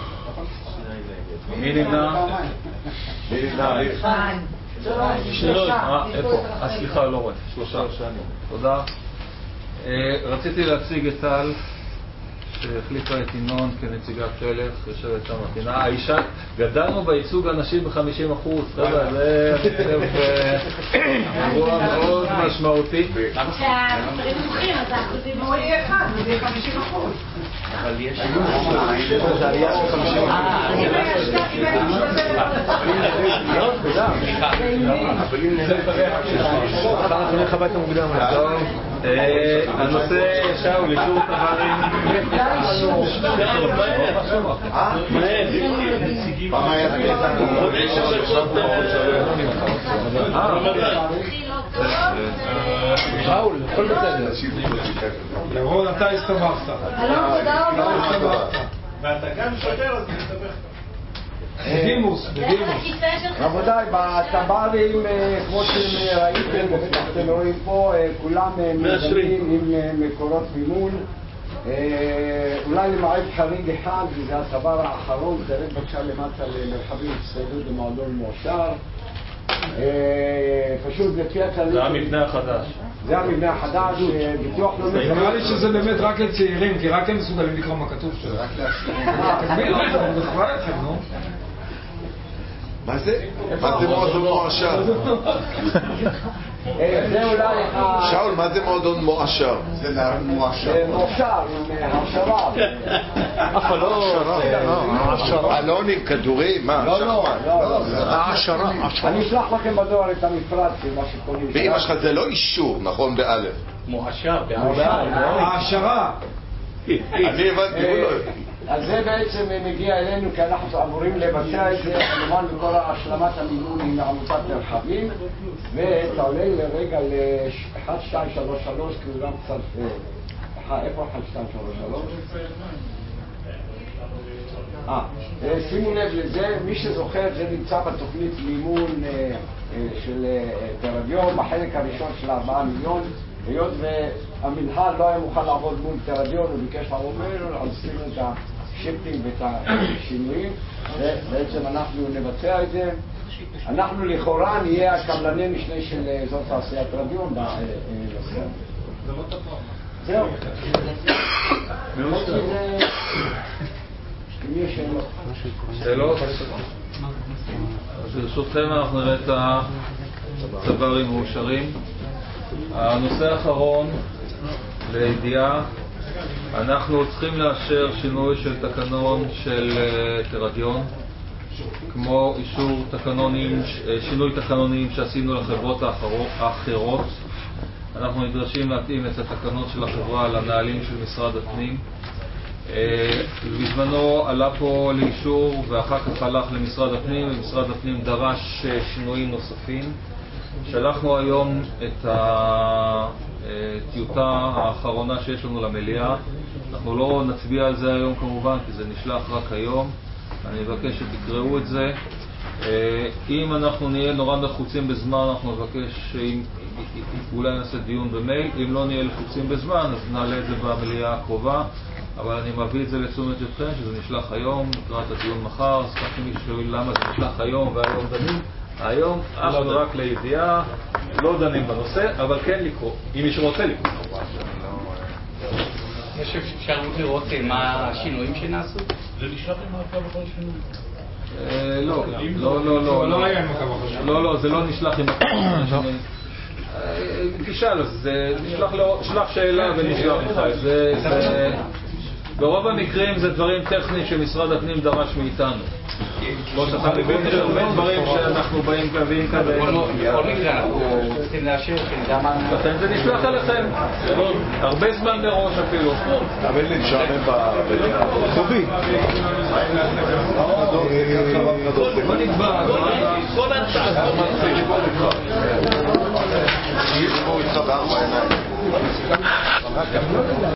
Speaker 1: מי נמנע?
Speaker 8: מי נמנע?
Speaker 1: 3. איפה? סליחה, לא רואה. 3. תודה. רציתי להציג את טל שהחליפה את ינון כנציגת שלך, יושבת שם מדינה. האישה, גדלנו בייצוג הנשים ב-50%, זה אירוע מאוד משמעותי.
Speaker 16: שהמספרים נמוכים, אז האחוזים הוא יהיה 1, זה יהיה 50%.
Speaker 7: אבל יש...
Speaker 8: זה עלייה של
Speaker 1: 50%. הנושא שאול, אישור תב"רים.
Speaker 2: שאול, הכל בסדר. ירון, אתה הסתבכת.
Speaker 20: ואתה גם שוטר, אז מסתבך.
Speaker 2: בדימוס.
Speaker 17: רבותיי, בטב"רים, כמו שראיתם, אתם רואים פה, כולם מזמנים עם מקורות מימון. אולי למעט חריג אחד, וזה הטב"ר האחרון, תראה בבקשה למטה למרחבים הצטיידות במועדון מאושר. פשוט לפי הכללים...
Speaker 1: זה המבנה החדש.
Speaker 17: זה המבנה החדש, ביטוח לאומי...
Speaker 2: נראה לי שזה באמת רק לצעירים, כי רק הם מסוגלים לקרוא מה כתוב שלו. רק להשאיר. זה חבל לכם, נו.
Speaker 8: מה זה? מה זה מועדון מואשר?
Speaker 17: זה אולי...
Speaker 8: שאול, מה זה מועדון מואשר?
Speaker 3: זה נערים מואשר.
Speaker 17: מואשר, עם הרשרה.
Speaker 8: אבל לא... אלון עם כדורים? מה?
Speaker 17: לא.
Speaker 8: העשרה.
Speaker 17: אני אשלח לכם בדואר את המפרט של מה שקוראים.
Speaker 8: ואמא שלך זה לא אישור, נכון? באלף.
Speaker 7: מואשר,
Speaker 2: העשרה.
Speaker 8: אני הבנתי, הוא לא...
Speaker 17: אז זה בעצם מגיע אלינו כי אנחנו אמורים לבצע את זה כמובן בכל השלמת המימון עם עמותת מרחבים, ותעולה לרגע ל-1233 כי הוא גם קצת... איפה 1233? שימו לב לזה, מי שזוכר זה נמצא בתוכנית מימון של תרדיון בחלק הראשון של 4 מיליון. היות והמנהל לא היה מוכן לעבוד מול תרדיון, הוא ביקש לעבוד ממנו, עשינו את השיפטינג ואת השינויים, ובעצם אנחנו נבצע את זה. אנחנו לכאורה נהיה הקבלני משנה של אזור תעשיית תרדיון בנושא הזה. זהו.
Speaker 1: שאלות? אז ברשותכם אנחנו נראה את הצברים מאושרים. הנושא האחרון לידיעה, אנחנו צריכים לאשר שינוי של תקנון של תרדיון, כמו אישור תקנונים, שינוי תקנונים שעשינו לחברות האחרות. אנחנו נדרשים להתאים את התקנות של החברה לנהלים של משרד הפנים. בזמנו עלה פה לאישור ואחר כך הלך למשרד הפנים, ומשרד הפנים דרש שינויים נוספים. שלחנו היום את הטיוטה האחרונה שיש לנו למליאה. אנחנו לא נצביע על זה היום כמובן, כי זה נשלח רק היום. אני מבקש שתקראו את זה. אם אנחנו נהיה נורא לחוצים בזמן, אנחנו נבקש אולי נעשה דיון במייל. אם לא נהיה לחוצים בזמן, אז נעלה את זה במליאה הקרובה. אבל אני מביא את זה לתשומת לבכם, שזה נשלח היום, לקראת הדיון מחר. אז ככה מי שואל למה זה נשלח היום והיום דנים. היום אך ורק לידיעה, לא דנים בנושא, אבל כן לקרוא, אם מישהו רוצה לקרוא.
Speaker 7: יש אפשרות לראות מה השינויים שנעשו?
Speaker 15: זה נשלח עם מעקב אחר שינוי.
Speaker 1: לא, זה לא נשלח עם מעקב אחר שינוי. תשאל, זה נשלח שאלה ונשלח לך. ברוב המקרים זה דברים טכניים שמשרד הפנים דרש מאיתנו. כמו שאתה מבין, יש הרבה דברים שאנחנו באים קווים כזה.
Speaker 7: בכל מקרה אנחנו צריכים לאשר,
Speaker 1: לכן זה נשלח אליכם. הרבה זמן מראש אפילו.
Speaker 8: אבל נשארים בטובי.
Speaker 1: בוא נקבע.
Speaker 8: בוא נתחיל.